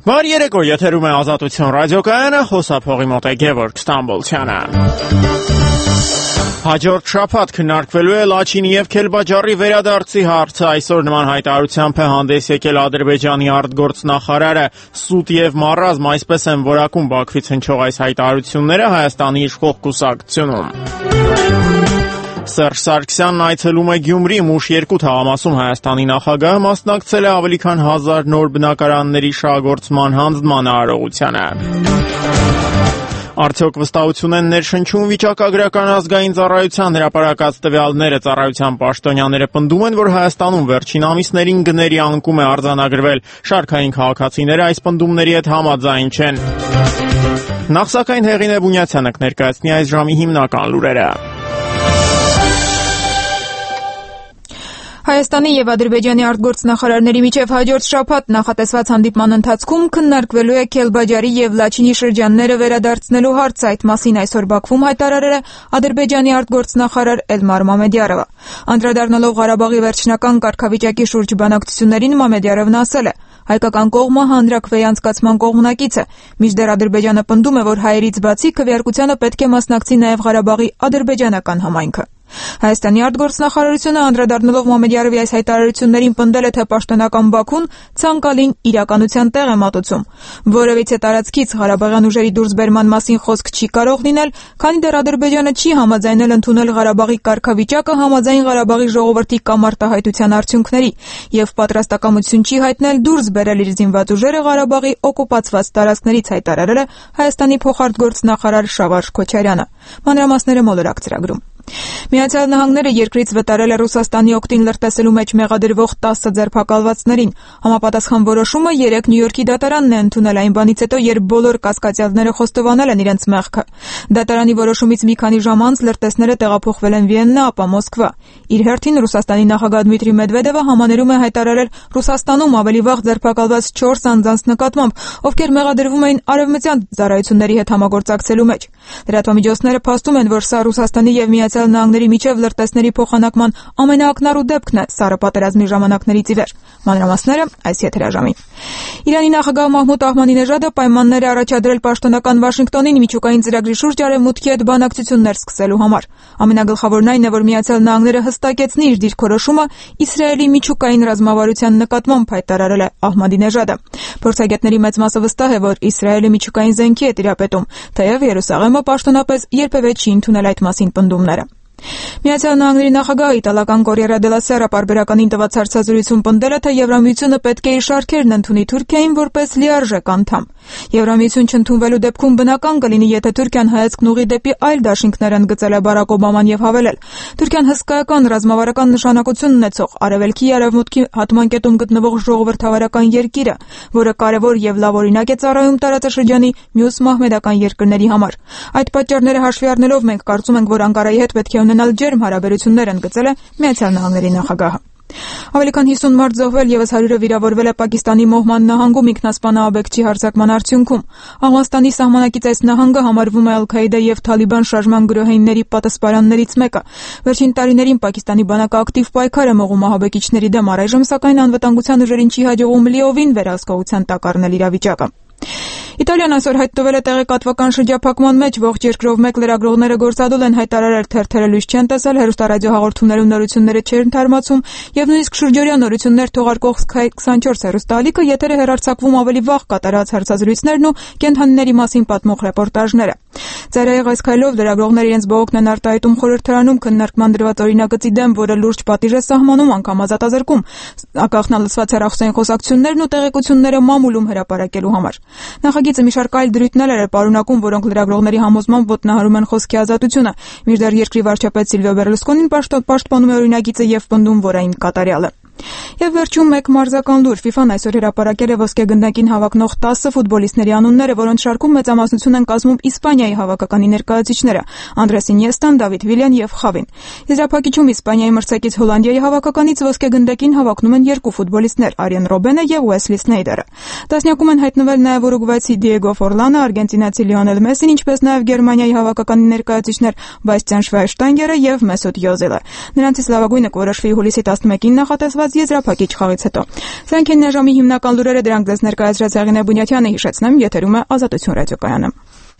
Բարի երեկո, եթերում է Ազատություն ռադիոկայանը, խոսափողի մոտ է Գևորգ Ստամբոլցյանը։ Հաջորդ շաբաթ քննարկվելու է Լաչինի և Քելբաջարի վերադարձի հարցը։ Այսօր նման հայտարարությամբ է հանդես եկել Ադրբեջանի արտգործնախարարը։ Սուտ և մառազմ, այսպես են որակում Բաքվից հնչող այս հայտարարությունները Հայաստանի իշխող կուսակցությունում։ Սերժ Սարգսյանն այցելում է Գյումրի, Մուշ 2 թաղամասում Հայաստանի նախագահը մասնակցել է ավելի քան 1000 նոր բնակարանների շահագործման հանձնման արարողությանը։ Արդյոք վստահություն են ներշնչում վիճակագրական ազգային ծառայության հրապարակած տվյալները։ Ծառայության պաշտոնյաները պնդում են, որ Հայաստանում վերջին ամիսներին գների անկում է արձանագրվել։ Շարքային քաղաքացիները այս պնդումների հետ համաձայն չեն։ Նախ սակայն Հեղինե Բունյացյանը կներկայացնի այս ժամի հիմնական լուրերը։ Հայաստանի և Ադրբեջանի արտգործնախարարների միջև հաջորդ շաբաթ նախատեսված հանդիպման ընթացքում քննարկվելու է Քելբաջարի և Լաչինի շրջանները վերադարձնելու հարցը։ Այդ մասին այսօր Բաքվում հայտարարել է Ադրբեջանի արտգործնախարար Էլմար Մամեդյարովը։ Անդրադառնալով Ղարաբաղի վերջնական կարգավիճակի շուրջ բանակցություններին, Մամեդյարովն ասել է. հայկական կողմը հանրաքվեի անցկացման կողմնակից է, մինչդեռ Ադրբեջանը պնդում է, որ հայերից բացի քվեարկությանը պետք է մասնակցի նաև Ղարաբաղի ադրբեջանական համայնքը։ Հայաստանի արտգործնախարարությունը անդրադառնալով Մամեդյարովի այս հայտարարություններին պնդել է, թե պաշտոնական Բաքուն ցանկալին իրականության տեղ է մատուցում։ Որևիցե տարածքից Ղարաբաղյան ուժերի դուրսբերման մասին խոսք չի կարող լինել, քանի դեռ Ադրբեջանը չի համաձայնել ընդունել Ղարաբաղի կարգավիճակը համաձայն Ղարաբաղի ժողովրդի կամ արտահայտության արդյունքների եւ պատրաստակամություն չի հայտնել դուրս բերել իր զինված ուժերը Ղարաբաղի օկուպացված տարածքներից, հայտարարել է Հայաստանի փոխարտգործնախարար Շավարժ Քոչարյանը։ Մանրամասները մոլորակ ծրագրում։ Միացյալ Նահանգները երկրից վտարել է Ռուսաստանի օգտին լրտեսելու մեջ մեղադրվող 10 ձերբակալվածներին։ Համապատասխան որոշումը 3 Նյու Յորքի դատարանն է ընդունել այն բանից հետո, երբ բոլոր կասկածյալները խոստովանել են իրենց մեղքը։ Դատարանի որոշումից մի քանի ժամ անց լրտեսները տեղափոխվել են Վիեննա, ապա Մոսկվա։ Իր հերթին Ռուսաստանի նախագահ Դմիտրի Մեդվեդևը համաներում է հայտարարել Ռուսաստանում ավելի վաղ ձերբակալված 4 անձանց նկատմամբ, ովքեր մեղադրվում էին արևմտյան ծառայությունների հետ համագործակցելու մեջ։ Լրատվամիջոցները փաստում են, որ սա Ռուսաստանի եւ Միացյալ Նահանգների միջև լրտեսների փոխանակման ամենաակնառու դեպքն է սառը պատերազմի ժամանակներից ի վեր։ Մանրամասները այս եթերաժամին։ Իրանի նախագահ Մահմուդ Ահմադինեժադը պայմաններ է առաջադրել պաշտոնական Վաշինգտոնին միջուկային ծրագրի շուրջ արևմուտքի հետ բանակցություններ սկսելու համար։ Ամենագլխավորն այն է, որ Միացյալ Նահանգները հստակեցնի իր դիրքորոշումը Իսրայելի միջուկային ռազմավարության նկատմամբ, հայտարարել է Ահմադինեժադը։ Փորձագետների մեծ մասը վստահ է, որ Իսրայելը միջուկային զենքի է տիրապետում, թեև Երուսաղեմը պաշտոնապես երբևէ չի ընդունել այդ մասին պնդումները։ Միացյալ Նահանգների նախագահը իտալական Կորիերա դելա Սերա պարբերականին տված հարցազրույցում պնդել է, թե Եվրամիությունը պետք է իր շարքերն ընդունի Թուրքիային որպես լիարժեք անդամ։ Եվրամիություն չընդունվելու դեպքում բնական կլինի, եթե Թուրքիան հայացքն ուղղի դեպի այլ դաշինքներ, ընդգծել է Բարակ Օբաման եւ հավելել. Թուրքիան հսկայական ռազմավարական նշանակություն ունեցող արևելքի եւ արևմուտքի հատմանկետում գտնվող ժողովրդավարական երկիր է, որը կարևոր եւ լավ օրինակ է ծառայում տարածաշրջանի մյուս մահմեդական երկրների համար։ Այդ պատճառները հաշվի առնելով մենք կարծում ենք, որ Անկարայի հետ պետք է ունենալ ջերմ հարաբերություններ, ընդգծել է Միացյալ Նահանգների նախագահը։ Ավելի քան 50 մարդ զոհվել, եւս 100-ը վիրավորվել է Պակիստանի Մոհման նահանգում ինքնասպան ահաբեկչի հարձակման արդյունքում։ Աֆղանստանի սահմանակից այս նահանգը համարվում է Ալ-Քաիդա եւ Թալիբան շարժման գրոհայինների պատասպարաններից մեկը։ Վերջին տարիներին Պակիստանի բանակը ակտիվ պայքար է մղում ահաբեկիչների դեմ, առայժմ սակայն անվտանգության ուժերին չի հաջողում լիովին վերահսկողության տակ առնել իրավիճակը։ Իտալիան այսօր հայտնվել է տեղեկատվական շրջափակման մեջ, ողջ երկրով մեկ լրագրողները գործադուլ են հայտարարել, թերթերը լույս չեն տեսել, հեռուստարադիոհաղորդումներում նորությունները չեն թարմացում եւ նույնիսկ շուրջօրյա նորություններ թողարկող Sky 24 հեռուստաալիքը եթեր է հեռարձակվում ավելի վաղ կատարած հարցազրույցներն ու կենդանիների մասին պատմող ռեպորտաժները։ Ծայրահեղ այս քայլով լրագրողները իրենց բողոքն են արտահայտում խորհրդարանում քննարկման դրված օրինագծի դեմ, որը լուրջ պատիժ է սահմանում, անգամ ազատազրկում, ակախնալսված հեռախոսային խոսակցություններն ու տեղեկությունները մամուլում հրապարակելու համար։ Նախագիծը մի շարք այլ դրույթներ է պարունակում, որոնք լրագրողների համոզմամբ ոտնահարում են խոսքի ազատությունը։ Մինչդեռ երկրի վարչապետ Սիլվիո Բերլուսկոնին պաշտպանում է օրինագիծը եւ պնդում, որ այն կատարյալ է։ Եվ վերջում մեկ մարզական լուր. FIFA-ն այսօր հրապարակել է ոսկե գնդակին հավակնող 10 ֆուտբոլիստների անունները, որոնց շարքում մեծամասնություն են կազմում Իսպանիայի հավաքականի ներկայացուցիչները՝ Անդրես Ինիեստան, Դավիթ Վիլյան եւ Խավին։ Եզրափակիչում Իսպանիայի մրցակից Հոլանդիայի հավաքականից ոսկե գնդակին հավակնում են 2 ֆուտբոլիստներ՝ Արիեն Ռոբենը եւ Ուեսլի Սնեյդերը։ Տասնյակում են հայտնվել նաեւ ուրուգվայցի Դիեգո Ֆորլանը, արգենտինացի Լիոնել Մեսին, ինչպես նաեւ Գերմանիայի հավաքականի ներկայացուցիչներ Բաստիան Շվայնշտայգերը եւ Մեսուտ Յոզելը։ Նրանցից լավագույնը կորոշվի հուլիսի 11-ին նախատեսված տված եզրափակիչ խաղից հետո։ Սրանք են ժամի հիմնական լուրերը, դրանք ձեզ ներկայացրած Հեղինե Բունյաթյանը, հիշեցնեմ, եթերում է Ազատություն ռադիոկայանը։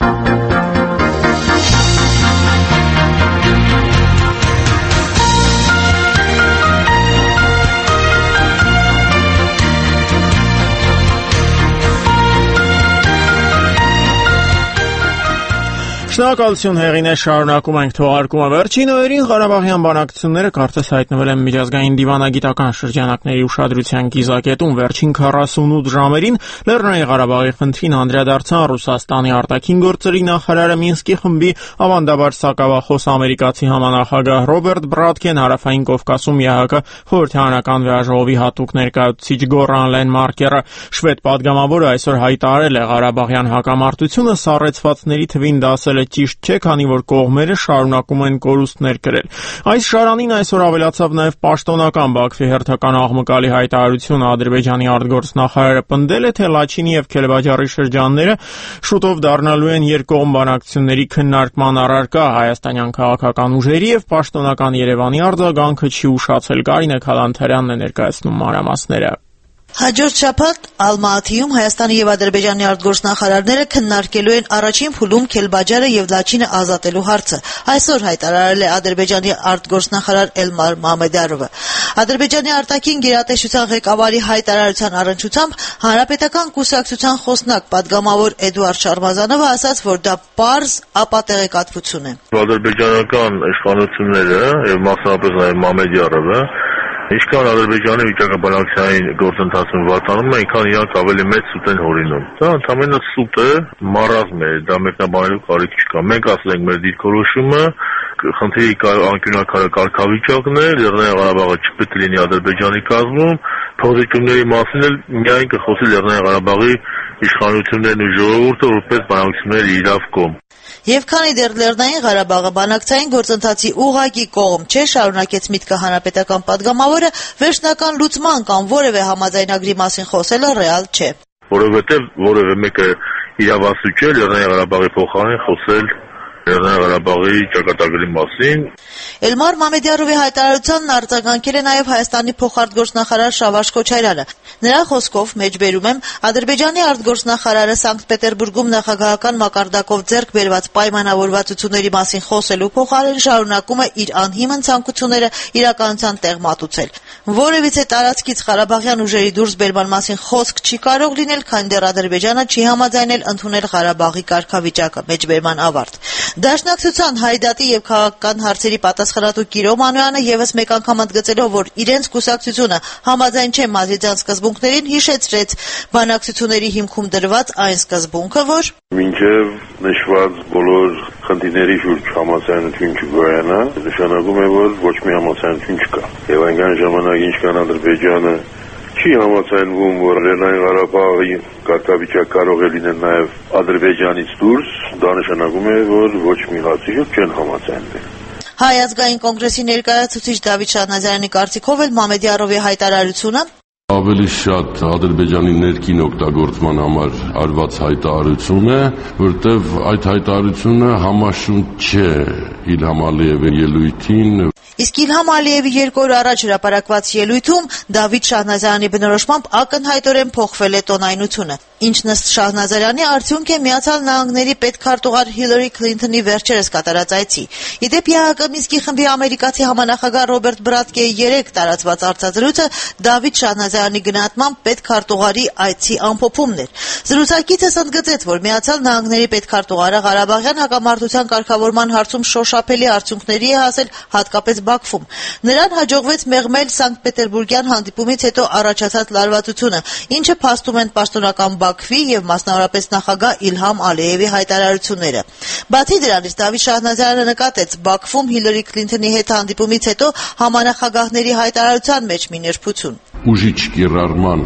Շնորհակալություն Հեղինե, շարունակում ենք թողարկումը։ Վերջին օրերին Ղարաբաղյան բանակցությունները կարծես հայտնվել են միջազգային դիվանագիտական շրջանակների ուշադրության կիզակետում։ Վերջին 48 ժամերին Լեռնային Ղարաբաղի խնդրին անդրադարձան Ռուսաստանի արտաքին գործերի նախարարը, Մինսկի խմբի ավանդաբար սակավախոս ամերիկացի համանախագահ Ռոբերտ Բրադքեն, Հարավային Կովկասում ԵԱՀԿ խորհրդարանական վեաժողովի հատուկ ներկայացուցիչ Գոռան Լենմարկերը։ Շվեդ պատգամավորը այսօր հայտարարել է Ղարաբաղյան հակամարտությունը սառեցվածների թվին դասել ճիշտ չէ, քանի որ կողմերը շարունակում են կորուստներ կրել։ Այս շարանին այսօր ավելացավ նաև պաշտոնական Բաքվի հերթական աղմկալի հայտարարությունը։ Ադրբեջանի արտգործնախարարը պնդել է, թե Լաչինի եւ Քելբաջարի շրջանները շուտով դառնալու են երկկողմ բանակցությունների քննարկման առարկա։ Հայաստանյան քաղաքական ուժերի եւ պաշտոնական Երևանի արձագանքը չի ուշացել։ Կարինե Քալանթարյանն է ներկայացնում մանրամասները։ Հաջորդ շաբաթ Ալմատիում Հայաստանի եւ Ադրբեջանի արտգործնախարարները քննարկելու են առաջին փուլում Քելբաջարը եւ Լաչինը ազատելու հարցը։ Այսօր հայտարարել է Ադրբեջանի արտգործնախարար Էլմար Մամեդյարովը։ Ադրբեջանի արտաքին գերատեսչության ղեկավարի հայտարարության առնչությամբ Հանրապետական կուսակցության խոսնակ պատգամավոր Էդուարդ Շարմազանովը ասաց, որ դա պարզ ապատեղեկատվություն է։ Ադրբեջանական իշխանությունները եւ մասնավորապես նաեւ Մամեդյարովը Ինչքան Ադրբեջանի վիճակաբանական գործընթացում վատանում է, այնքան իրանք ավելի մեծ սուտ են հորինում։ Դա ընդհանրապես սուտ է, մարազմ է, դա մեկնաբանելու կարիք չկա։ Մենք ասել ենք մեր դիրքորոշումը, խնդրի անկյունակարը կարգավիճակն է, Լեռնային Ղարաբաղը չպետք է լինի Ադրբեջանի կազմում, փոխզիջումների մասին էլ միայն կխոսի Լեռնային Ղարաբաղի իշխանություններն ու ժողովուրդը որպես բանակցությունների իրավ կողմ։ Եվ քանի դեռ Լեռնային Ղարաբաղը բանակցային գործընթացի ուղղակի կողմ չէ, շարունակեց միտքը հանրապետական պատգամավորը, վերջնական լուծման կամ որևէ համաձայնագրի մասին խոսելը ռեալ չէ։ Որովհետև որևէ մեկը իրավասու չէ Լեռնային Ղարաբաղի փոխարեն խոսել Լեռնային Ղարաբաղի ճակատագրի մասին։ Էլմար Մամեդյարովի հայտարարությանն արձագանքել է նաև Հայաստանի փոխարտգործնախարար Շավարժ Քոչարյանը։ Նրա խոսքով, մեջբերում եմ, Ադրբեջանի արտգործնախարարը Սանկտ Պետերբուրգում նախագահական մակարդակով ձեռք բերված պայմանավորվածությունների մասին խոսելու փոխարեն շարունակում է իր անհիմն ցանկությունները իրականության տեղ մատուցել։ Որևիցե տարածքից Ղարաբաղյան ուժերի դուրս բերման մասին խոսք չի կարող լինել, քանի դեռ Ադրբեջանը չի համաձայնել ընդունել Ղարաբաղի կարգավիճակը։ Մեջբերման ավարտ։ Դաշնակցության Հայդատի եւ քաղաքական հարցերի պատասխանատու Կիրո Մանոյանը եւս մեկ անգամ ընդգծելով, որ իրենց կուսակցությունը համաձայն չէ Մադրիդյան սկզբունքներին, հիշեցրեց բանակցությունների հիմքում դրված այն սկզբունքը, որ մինչև նշված բոլոր խնդիրների շուրջ համաձայնություն չգոյանա, նշանակում է, որ ոչ մի համաձայնություն չկա։ Եվ այնքան ժամանակ, ինչքան Ադրբեջանը չի համաձայնվում, որ Լեռնային Ղարաբաղի կարգավիճակ կարող է լինել նաև Ադրբեջանից դուրս, դա նշանակում է, որ ոչ մի հարցի շուրջ չեն համաձայնվել։ Հայ ազգային կոնգրեսի ներկայացուցիչ Դավիթ Շահնազարյանի կարծիքով էլ Մամեդյարովի հայտարարությունը ավելի շատ Ադրբեջանի ներքին օգտագործման համար արված հայտարարություն է, որտեղ այդ հայտարարությունը համաշունչ չէ Իլհամ Ալիևի ելույթին։ Իսկ Իլհամ Ալիևի 2 օր առաջ հրապարակված ելույթում Դավիթ Շահնազարյանի բնորոշմամբ ակնհայտորեն փոխվել է տոնայնությունը, ինչն ըստ Շահնազարյանի արդյունք է Միացյալ Նահանգների պետքարտուղար Հիլարի Քլինթոնի վերջերս կատարած այցի։ Իդեպ ԵԱՀԿ Մինսկի խմբի ամերիկացի համանախագահ Ռոբերտ Բրադկեի 3 տարածված արձազրույցը Դավիթ Շահնազարյանի գնահատմամբ պետքարտուղարի այցի ամփոփումն էր։ Զրուցակիցս ընդգծեց, որ Միացյալ Նահանգների պետքարտուղարը Ղարաբաղյան հակամարտության կարգավորման հարցում շոշափելի արդյունքների է հասել, հատկապես Բաքվում։ Նրան հաջողվեց մեղմել Սանկտ Պետերբուրգյան հանդիպումից հետո առաջացած լարվածությունը, ինչը փաստում են պաշտոնական Բաքվի եւ մասնավորապես նախագահ Իլհամ Ալիևի հայտարարությունները։ Բացի դրանից Դավիթ Շահնազարյանը նկատեց Բաքվում Հիլարի Քլինթոնի հետ հանդիպումից հետո համանախագահների հայտարարության մեջ մի նրբություն։ Ուժի կիրառման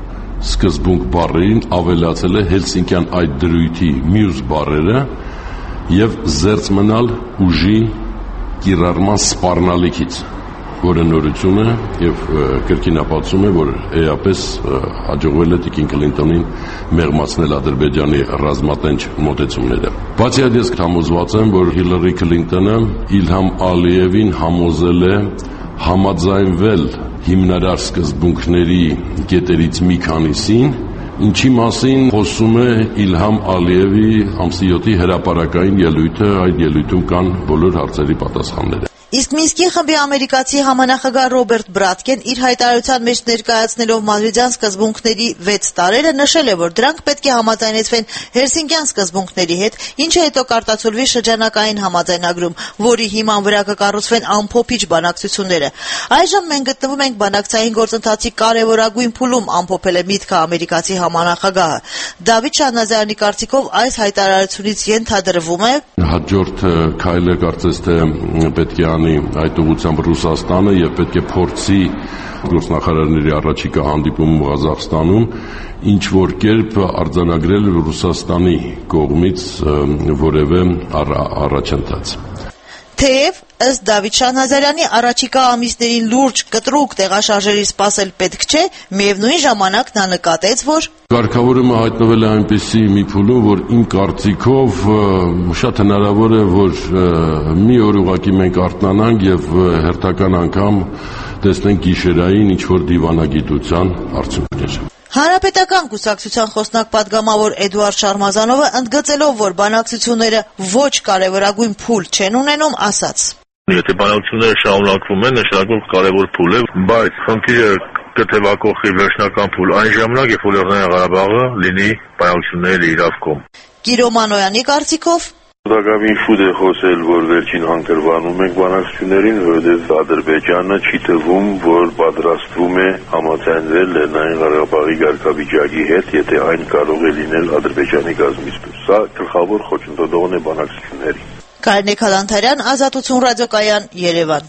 սկզբունք բառերին ավելացել է հելսինկյան այդ դրույթի մյուս բառերը եւ զերծ մնալ ուժի կիրառման սպառնալիքից, որը նորություն է եւ կրկին ապացուցում է, որ էապես հաջողվել է Տիկին Քլինտոնին մեղմացնել Ադրբեջանի ռազմատենչ մոտեցումները։ Բացի այդ, ես համոզված եմ, որ Հիլարի Քլինտոնը Իլհամ Ալիևին համոզել է համաձայնվել հիմնարար սկզբունքների կետերից մի քանիսին, ինչի մասին խոսում է Իլհամ Ալիևի ամսի 7-ի հրապարակային ելույթը, այդ ելույթում կան բոլոր հարցերի պատասխանները։ Իսկ Մինսկի խմբի ամերիկացի համանախագահ Ռոբերտ Բրատկեն իր հայտարարության մեջ ներկայացնելով մադրիդյան սկզբունքների 6 տարրերը նշել է, որ դրանք պետք է համաձայնեցվեն Հելսինկյան սկզբունքների հետ, ինչը հետո կարտացոլվի շրջանակային համաձայնագրում, որի հիման վրա կկառուցվեն ամփոփիչ բանակցությունները։ Այժմ մենք գտնվում ենք բանակցային գործընթացի կարևորագույն փուլում, ամփոփել է միտքը ամերիկացի համանախագահը։ Դավիթ Շահնազարյանի կարծիքով այս հայտարարությունից ենթադրվում է հաջորդ քայլը կարծես թե պետք է անի այդ ուղղությամբ Ռուսաստանը եւ պետք է փորձի գործնախարարների առաջիկա հանդիպում Ղազախստանում ինչ որ կերպ արձանագրել Ռուսաստանի կողմից որևէ առաջընթաց։ Թեև ըստ Դավիթ Շահնազարյանի առաջիկա ամիսներին լուրջ կտրուկ տեղաշարժերի սպասել պետք չէ, միևնույն ժամանակ նա նկատեց, որ կարգավորումը հայտնվել է այնպիսի մի փուլում, որ իմ կարծիքով շատ հնարավոր է, որ մի օր ուղղակի մենք արթնանանք եւ հերթական անգամ տեսնենք գիշերային ինչ-որ դիվանագիտության արդյունքներ։ Հանրապետական կուսակցության խոսնակ պատգամավոր Էդուարդ Շարմազանովը ընդգծելով, որ բանակցությունները ոչ կարևորագույն փուլ չեն ունենում, ասաց. Եթե բանակցությունները շարունակվում են, նշանակում կարևոր փուլ է, բայց խնդիրը կթևակողի վերջնական փուլ այն ժամանակ, երբ որ Լեռնային Ղարաբաղը լինի բանակցությունների իրավքում։ Կիրո Մանոյանի կարծիքով Դակամին շուտ է խոսել, որ վերջին հանգրվանում ենք բանակցություններին, որովհետև Ադրբեջանը չի թվում, որ պատրաստվում է համաձայնվել Լեռնային Ղարաբաղի կարգավիճակի հետ, եթե այն կարող է լինել Ադրբեջանի կազմից դուրս։ Սա գլխավոր խոչընդոտողն է բանակցությունների։ Կարինե Քալանթարյան, Ազատություն ռադիոկայան, Երևան։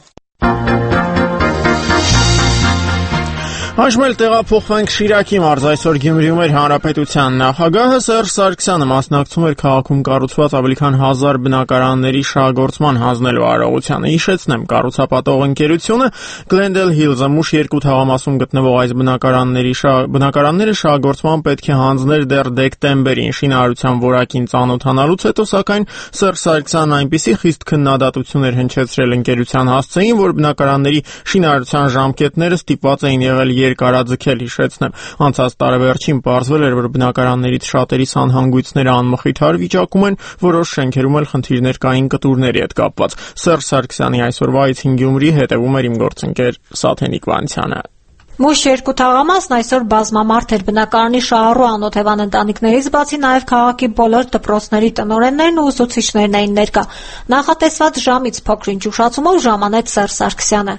Այժմ էլ տեղափոխվենք Շիրակի մարզ, այսօր Գյումրիում էր Հանրապետության նախագահը Սերժ Սարգսյանը մասնակցում էր քաղաքում կառուցված ավելի քան 1000 բնակարանների շահագործման հանձնելու արարողությանը։ Հիշեցնեմ, կառուցապատող ընկերությունը Glendale Hills-ը մուշ 2 թաղամասում գտնվող այս բնակարանները շահագործման պետք է հանձներ դեռ դեկտեմբերին։ Շինարարության որակին ծանոթանալուց հետո, սակայն Սերժ Սարգսյանն այնպիսի խիստ քննադատություն էր հնչեցրել ընկերության հասցեին, որ բնակարանների շինարարության ժամկետները ստիպված էին եղել երկարաձգել, հիշեցնեմ։ Անցած տարեվերջին պարզվել էր, որ բնակարաններից շատերի սանհանգույցները անմխիթար վիճակում են, որոշ շենքերում էլ խնդիրներ կային կտուրների հետ կապված։ Սերժ Սարգսյանի այսօրվա այցին Գյումրի հետևում էր իմ գործընկեր Սաթենիկ Վանցյանը։ Մուշ 2 թաղամասն այսօր բազմամարդ էր բնակարանի շահառու անօթևան ընտանիքներից բացի նաև քաղաքի բոլոր դպրոցների տնօրեններն ու ուսուցիչներն էին ներկա։ Նախատեսված ժամից փոքրինչ ուշացումով ժամանեց Սերժ Սարգսյանը։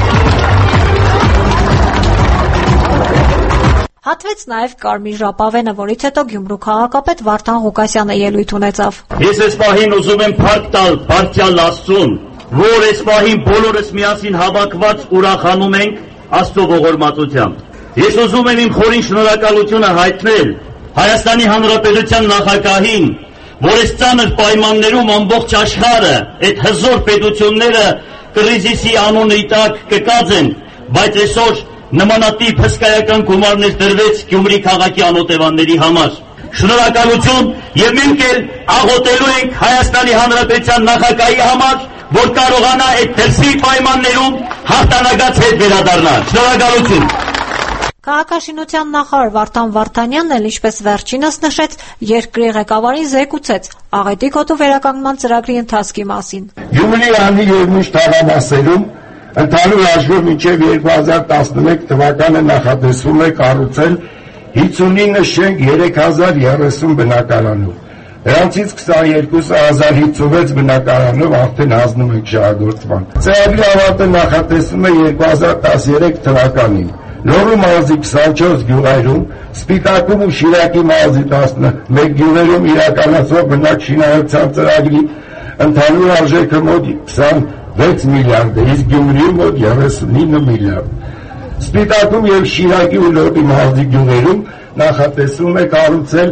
Հատվեց նաև Կարմիր ժապավենը, որից հետո Գյումրու քաղաքապետ Վարդան Ղուկասյանը ելույթ ունեցավ։ Ես այս պահին ուզում եմ փառք տալ Բարձրյալ Աստծուն, որ այս պահին բոլորս միասին հավաքված ուրախանում ենք Աստծո ողորմածությամբ։ Ես ուզում եմ իմ խորին շնորհակալությունը հայտնել Հայաստանի Հանրապետության նախագահին, որ այս ծանր պայմաններում ամբողջ աշխարհը այդ հզոր պետությունները կրիզիսի անունի տակ կկածեն, բայց այսօր նմանատիպ հսկայական գումարներ տրվեց Գյումրի քաղաքի անօթևանների համար։ Շնորհակալություն եւ մենք էլ աղոթելու ենք Հայաստանի Հանրապետության նախագահի համար, որ կարողանա այդ դրսի պայմաններում հաղթանակած հետ վերադառնալ։ Շնորհակալություն։ Քաղաքաշինության նախարար Վարդան Վարդանյանն էլ ինչպես վերջինս նշեց, երկրի ղեկավարին զեկուցեց աղետի գոտու վերականգնման ծրագրի ընթացքի մասին։ Գյումրի անի եւ մուշ թաղամասերում ընդհանուր հաշվով մինչև 2011 թվականը նախատեսվում է կառուցել 59 շենք 3030 բնակարանով։ Դրանցից 22,056 բնակարանով արդեն հանձնում ենք շահագործման։ Ծրագրի ավարտը նախատեսվում է 2013 թվականին։ Լոռու մարզի 24 գյուղերում, Սպիտակում ու Շիրակի մարզի 11 գյուղերում իրականացվող բնակչության ծրագրի ընդհանուր արժեքը մոտ 26 միլիարդ է, իսկ Գյումրիում մոտ 39 միլիարդ։ Սպիտակում եւ Շիրակի ու Լոռի մարզի գյուղերում նախատեսվում է կառուցել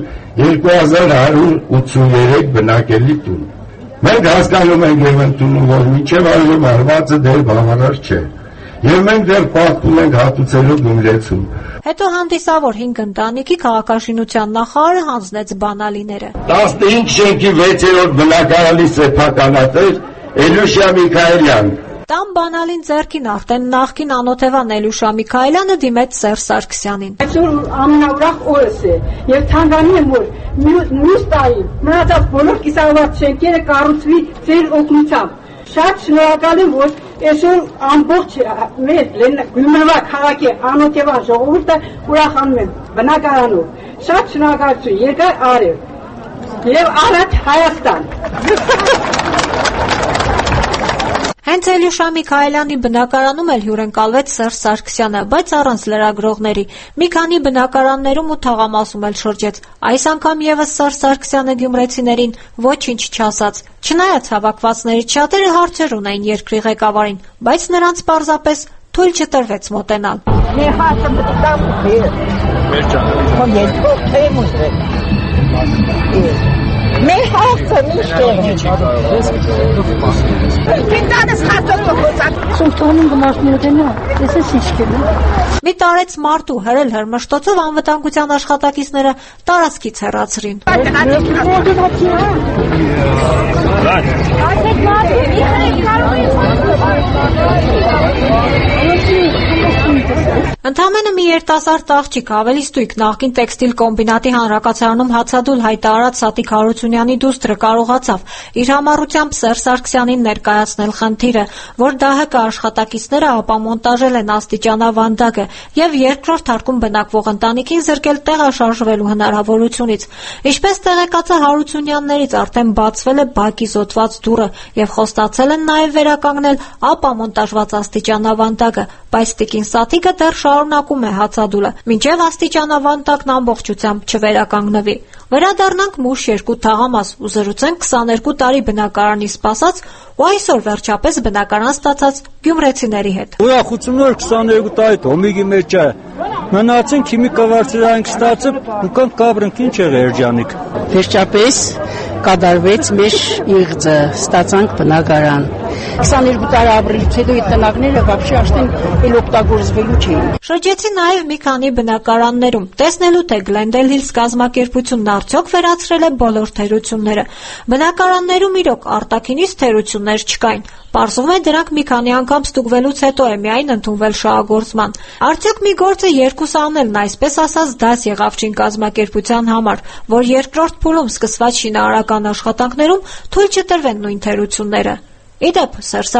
2183 բնակելի տուն։ Մենք հասկանում ենք եւ ընդունում, որ մինչեւ այժմ արվածը դեռ բավարար չէ։ Եվ մենք դեռ պարտում ենք հատուցելու գումրեցում։ Հետո հանդիսավոր 5 ընտանիքի քաղաքաշինության նախարարը հանձնեց բանալիները։ 15 շենքի 6-րդ բնակարանի սեփականատեր Էլյուշա Միքայելյան։ Տան բանալին ձեռքին արդեն նախկին անօթևան Էլյուշա Միքայելյանը դիմեց Սերժ Սարգսյանին։ Այսօր ամենաուրախ օրս է եւ ցանկանում եմ որ մյուս տարի մնացած բոլոր կիսավարժ շենքերը կառուցվի ձեր օգնությամբ։ Շատ շնորհակալ եմ որ այսօր ամբողջ մեր Գյումրվա քաղաքի անօթևան ժողովուրդը ուրախանում եմ բնակարանով։ Շատ շնորհակալություն, երկար արև եւ առաջ Հայաստան։ Հենց Էլյուշա Միքայելյանի բնակարանում էլ հյուրընկալվեց Սերժ Սարգսյանը, բայց առանց լրագրողների։ Մի քանի բնակարաններում ու թաղամասում էլ շրջեց։ Այս անգամ եւս Սերժ Սարգսյանը գյումրեցիներին ոչինչ չասաց։ Չնայած հավաքվածներից շատերը հարցեր ունեին երկրի ղեկավարին, բայց նրանց պարզապես թույլ չտրվեց մոտենալ։ Մեր հաղթը միշտ Մի տարեց մարդու հրել հրմշտոցով անվտանգության աշխատակիցները տարածքից հեռացրին։ Ընդամենը մի երիտասարդ աղջիկ ավելի ստույգ նախկին տեքստիլ կոմբինատի հանրակացարանում հացադուլ հայտարարած Սատիկ Հարությունյանի դուստրը կարողացավ իր համառությամբ Սերժ Սարգսյանին ներկայացնել խնդիրը, որ ԴՀԿ աշխատակիցները ապամոնտաժել են աստիճանավանդակը եւ երկրորդ հարկում բնակվող ընտանիքին զրկել տեղաշարժվելու հնարավորությունից։ Ինչպես տեղեկացա Հարությունյաններից արդեն բացվել է բակի զոդված դուռը եւ խոստացել են նաեւ վերականգնել ապամոնտաժված աստիճանավանդակը, բայց տիկին Սատիկը դեռ շարունակում է հացադուլը, մինչև աստիճանավանդակն ամբողջությամբ չվերականգնվի։ Վերադառնանք մուշ երկու թաղամաս ու զրուցենք 22 տարի բնակարանի սպասած ու այսօր վերջապես բնակարան ստացած գյումրեցիների հետ։ Ուրախություն որ 22 տարի հոմիգի մեջ է։ Մնացին քիմիկավարչության ստացып ու կան կաբրնք ինչ է երջանիկ։ Վերջապես կատարվեց մեր իղձը, ստացանք բնակարան։ 22 տարի ապրելուց հետո այդ տնակները вообще աշտեն էլ օգտագործվելու չէին։ Շրջեցի նաև մի քանի բնակարաններում, տեսնելու թե Glendale Hills կազմակերպությունն արդյոք վերացրել է բոլոր թերությունները։ Բնակարաններում իրոք արտաքինից թերություններ չկային։ Պարզվում է դրանք մի քանի անգամ ստուգվելուց հետո է միայն ընդունվել շահագործման։ Արդյոք մի գործը երկուս անելն այսպես ասած դաս եղավ չին կազմակերպության համար, որ երկրորդ փուլում սկսված շինարարական աշխատանքներում թույլ չտրվեն նույն թերությունները։ Իդեպ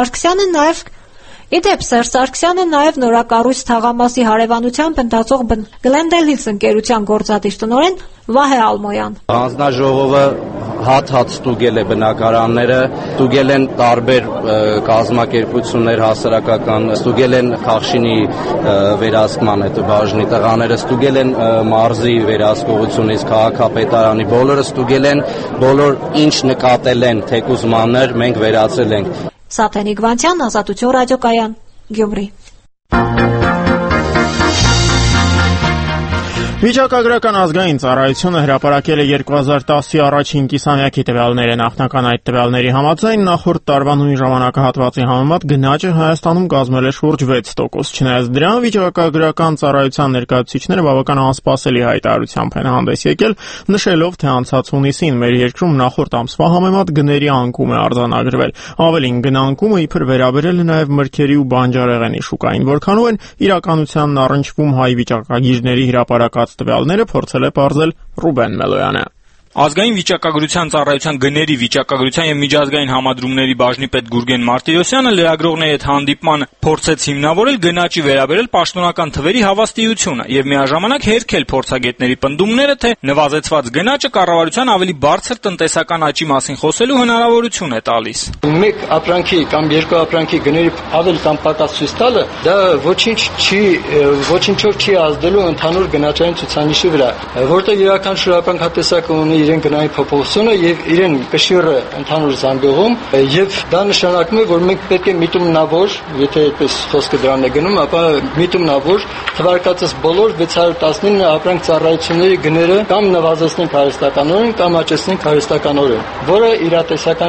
Սերժ Սարգսյանը նաև նորակառույց թաղամասի հարևանությամբ ընթացող Glendale Hills ընկերության գործադիր տնօրեն Վահե Ալմոյան։ Հանձնաժողովը հատ ստուգել է բնակարանները, ստուգել են տարբեր կազմակերպություններ հասարակական, ստուգել են Խախշինի վերահսկման այդ բաժնի տղաները, ստուգել են մարզի վերահսկողությունից քաղաքապետարանի, բոլորը ստուգել են, բոլոր ինչ նկատել են թեկուզ մանր մենք վերացրել ենք։ Սաթենիկ Վանցյան, Ազատություն ռադիոկայան, Գյումրի։ Վիճակագրական ազգային ծառայությունը հրապարակել է 2010-ի առաջին կիսամյակի տվյալները։ Նախնական այդ տվյալների համաձայն նախորդ տարվա նույն ժամանակահատվածի համեմատ գնաճը Հայաստանում կազմել է շուրջ 6%։ Չնայած դրան, վիճակագրական ծառայության ներկայացուցիչները բավական անսպասելի հայտարարությամբ են հանդես եկել, նշելով, թե անցած հունիսին մեր երկրում նախորդ ամսվա համեմատ գների անկում է արձանագրվել։ Ավելին, գնանկումը իբր վերաբերել է նաև մրգերի ու բանջարեղենի շուկային, որքանով են իրականությանն առնչվում հայ վիճակագիրների հրապարակած տվյալները փորձել է պարզել Ռուբեն Մելոյանը։ Ազգային վիճակագրության ծառայության գների վիճակագրության եւ միջազգային համադրումների բաժնի պետ Գուրգեն Մարտիրոսյանը լրագրողների հետ հանդիպման փորձեց հիմնավորել գնաճի վերաբերել պաշտոնական թվերի հավաստիությունը եւ միաժամանակ հերքել փորձագետների պնդումները, թե նվազեցված գնաճը կառավարության ավելի բարձր տնտեսական աճի մասին խոսելու հնարավորություն է տալիս։ Մեկ ապրանքի կամ երկու ապրանքի գների ավել կամ պակաս ցույց տալը դա ոչինչով չի ազդելու ընդհանուր գնաճային ցուցանիշի վրա, որտեղ յուրաքանչյուր ապրանքատեսակը ունի իրեն գնային փոփոխությունը եւ իրեն կշիռը ընդհանուր զանգողում եւ դա նշանակում է որ մենք պետք է միտումնավոր, եթե այդպես խոսքը դրան է գնում, ապա միտումնավոր թվարկածս բոլոր 619 ապրանք ծառայությունների գները կամ նվազեցնենք հարստականորեն կամ աճեցնենք հարստականորեն, որը իրատեսական չեն։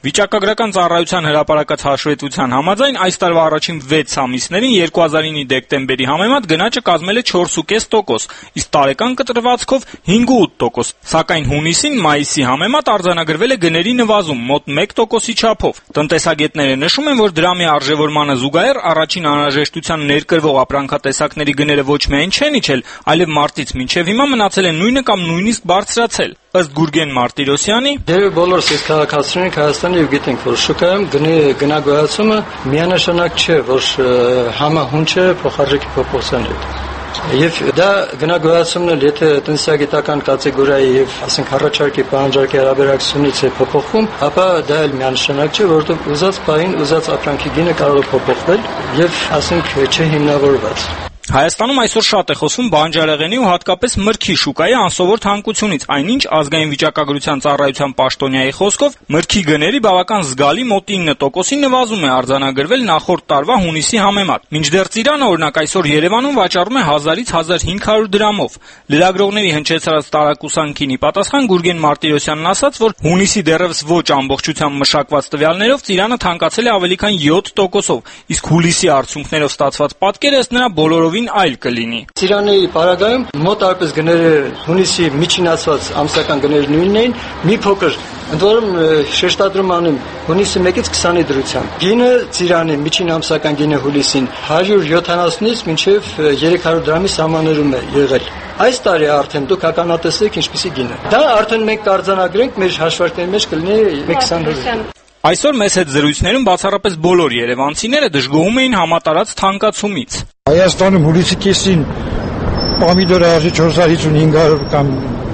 Վիճակագրական ծառայության հրապարակած հաշվետվության համաձայն այս տարվա առաջին 6 ամիսներին 2009-ի դեկտեմբերի համեմատ գնաճը կազմել է 4.5%, իսկ տարեկան կտրվածքով 5.8%, սակայն հունիսին մայիսի համեմատ արձանագրվել է գների նվազում մոտ 1%-ի չափով։ Տնտեսագետները նշում են, որ դրամի արժևորմանը զուգահեռ առաջին անհրաժեշտության ներկրվող ապրանքատեսակների գները ոչ միայն չեն իջել, այլև մարտից մինչև հիմա մնացել են նույնը կամ նույնիսկ բարձրացել։ Ըստ Գուրգեն Մարտիրոսյանի, Դե բոլորս իսկ քաղաքացիներն Հայաստանի եւ գիտենք, որ շուկայում գնագոյացումը միանշանակ չէ, որ համահունչ է փոխարժեքի փոփոխության հետ։ Եվ դա գնագոյացումն էլ եթե տնտեսագիտական կատեգորիայի եւ ասենք առաջարկի պահանջարկի հարաբերակցությունից է փոփոխվում, ապա դա էլ միանշանակ չէ, որովհետեւ ուզած պահին ուզած ապրանքի գինը կարող է փոփոխվել եւ ասենք չէ հիմնավորված։ Հայաստանում այսօր շատ է խոսվում բանջարեղենի ու հատկապես մրգի շուկայի անսովոր թանկությունից, այնինչ ազգային վիճակագրության ծառայության պաշտոնյայի խոսքով մրգի գների բավական զգալի մոտ 9%-ի նվազում է արձանագրվել նախորդ տարվա հունիսի համեմատ։ Մինչդեռ ծիրանը օրինակ այսօր Երևանում վաճառում է 1000-ից 1500 դրամով։ Լրագրողների հնչեցրած տարակուսանքին ի պատասխան Գուրգեն Մարտիրոսյանն ասաց, որ հունիսի դեռևս ոչ ամբողջությամբ մշակված տվյալներով ծիրանը թանկացել է ավելի քան 7%-ով, իսկ հուլիսի արդյունքներով ստացված պատկերը ըստ նրա բոլորովին այլ կլինի։ Ծիրանի պարագայում մոտ այդպես գները հունիսի միջինացված ամսական գները նույնն էին, մի փոքր ընդ որում շեշտադրում անեմ հունիսի 1-ից 20-ի դրությամբ։ Գինը ծիրանի միջին ամսական գինը հուլիսին 170-ից մինչև 300 դրամի սահմաններում է եղել։ Այս տարի արդեն դուք ականատեսեք ինչպիսի գին է։ Դա արդեն մենք կարձանագրենք մեր հաշվարկների մեջ կլինի 1.20։ Այսօր մեզ հետ զրույցներում բացառապես բոլոր երևանցիները դժգոհում էին համատարած թանկացումից։ Հայաստանում հուլիսի կեսին պամիդորը արժի 450-500 կամ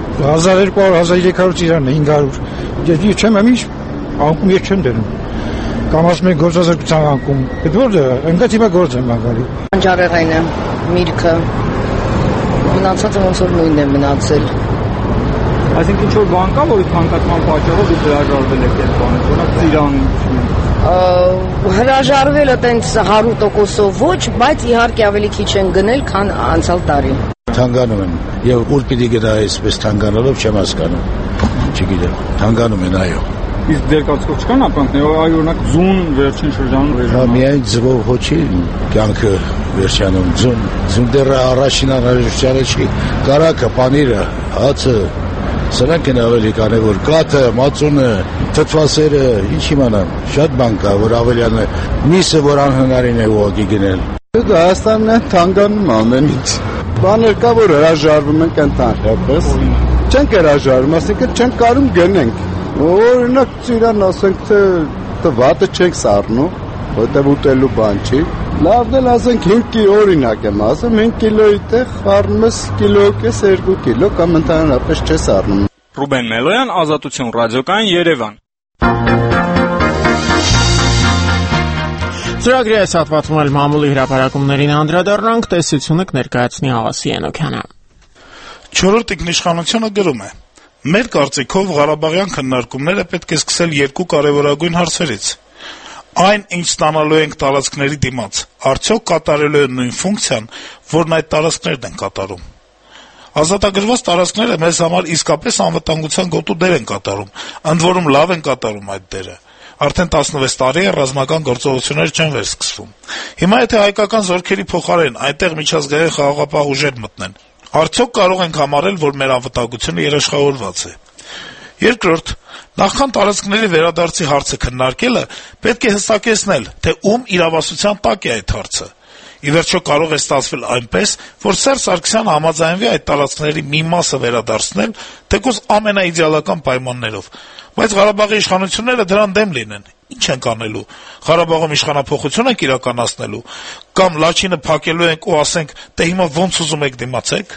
1200-1300 ծիրանը 500։ Ես չեմ ամիշ անկում ես չեմ դնում։ Կամ ասում են գործազրկության անկում։ Այդ որը ընկած հիմա գործ եմ անկալի։ Բանջարեղենը, միրգը մնացածը ոնց որ նույնն է մնացել։ Այսինքն ինչ որ բան կա, որ թանկացման պատճառով դուք հրաժարվել եք այդ բանից, օրինակ ծիրան հրաժարվելը տենց 100%-ով ոչ, բայց իհարկե ավելի քիչ են գնել, քան անցյալ տարի։ Թանկանում են, եւ ուր պիտի գնա այսպես թանկանալով չեմ հասկանում։ Չգիտեմ, թանկանում են այո։ Իսկ դեր կարծիքով չկան ապրանքներ, այ օրինակ ձուն վերջին շրջանում ռեժիմը։ Միայն ձվով հոչի կյանքը վերջանում ձուն դեռ առաջին անհրաժեշտությանը չի։ Կարակը, պանիրը, հացը սրանք են ավելի կարևոր, կաթը, մածունը, թթվասերը, ինչ իմանամ, շատ բան կա, որ ավելյան է, միսը, որ անհնարին է ուղղակի գնել։ Հայաստանն է թանկանում ամեն ինչ։ Բաներ կա, որ հրաժարվում ենք ընդհանրապես։ Չենք հրաժարվում, ասենք չենք կարում գնենք։ Օրինակ ծիրան ասենք թե վատը չենք սառնում, որտեղ ուտելու բան չի։ Լավն էլ ասենք 5 օրինակ եմ ասում, 5 կիլոյի տեղ առնում ես կիլոյից 2 կիլո կամ ընդհանրապես չես առնում։ Ռուբեն Մելոյան, Ազատություն ռադիոկայան, Երևան։ Ծրագրի այս հատվածում էլ մամուլի հրապարակումներին անդրադառնանք, տեսությունը կներկայացնի Աղասի Ենոքյանը։ Չորրորդ ինքնիշխանությունը գրում է. Մեր կարծիքով Ղարաբաղյան քննարկումները պետք է սկսել երկու կարևորագույն հարցերից։ Այն, ինչ ստանալու ենք տարածքների դիմաց, արդյոք կատարելու են նույն ֆունկցիան, որն այդ տարածքներն են կատարում։ Ազատագրված տարածքները մեզ համար իսկապես անվտանգության գոտու դեր են կատարում, ընդ որում լավ են կատարում այդ դերը։ Արդեն 16 տարի է ռազմական գործողություններ չեն վերսկսվում։ Հիմա եթե հայկական զորքերի փոխարեն այնտեղ միջազգային խաղաղապահ ուժեր մտնեն, արդյոք կարող ենք համարել, որ մեր անվտանգությունը երաշխավորված է։ Երկրորդ, նախքան տարածքների վերադարձի հարցը քննարկելը, պետք է հստակեցնել, թե ում իրավասության տակ է այդ հարցը։ Ի վերջո կարող է ստացվել այնպես, որ Սերժ Սարգսյանը համաձայնվի այդ տարածքների մի մասը վերադարձնել, թեկուզ ամենաիդեալական պայմաններով, բայց Ղարաբաղի իշխանությունները դրան դեմ լինեն։ Ինչ ենք անելու։ Ղարաբաղում իշխանափոխություն ենք իրականացնելու, կամ լաչինը փակելու ենք ու ասենք, թե հիմա ոնց ուզում եք դիմացեք։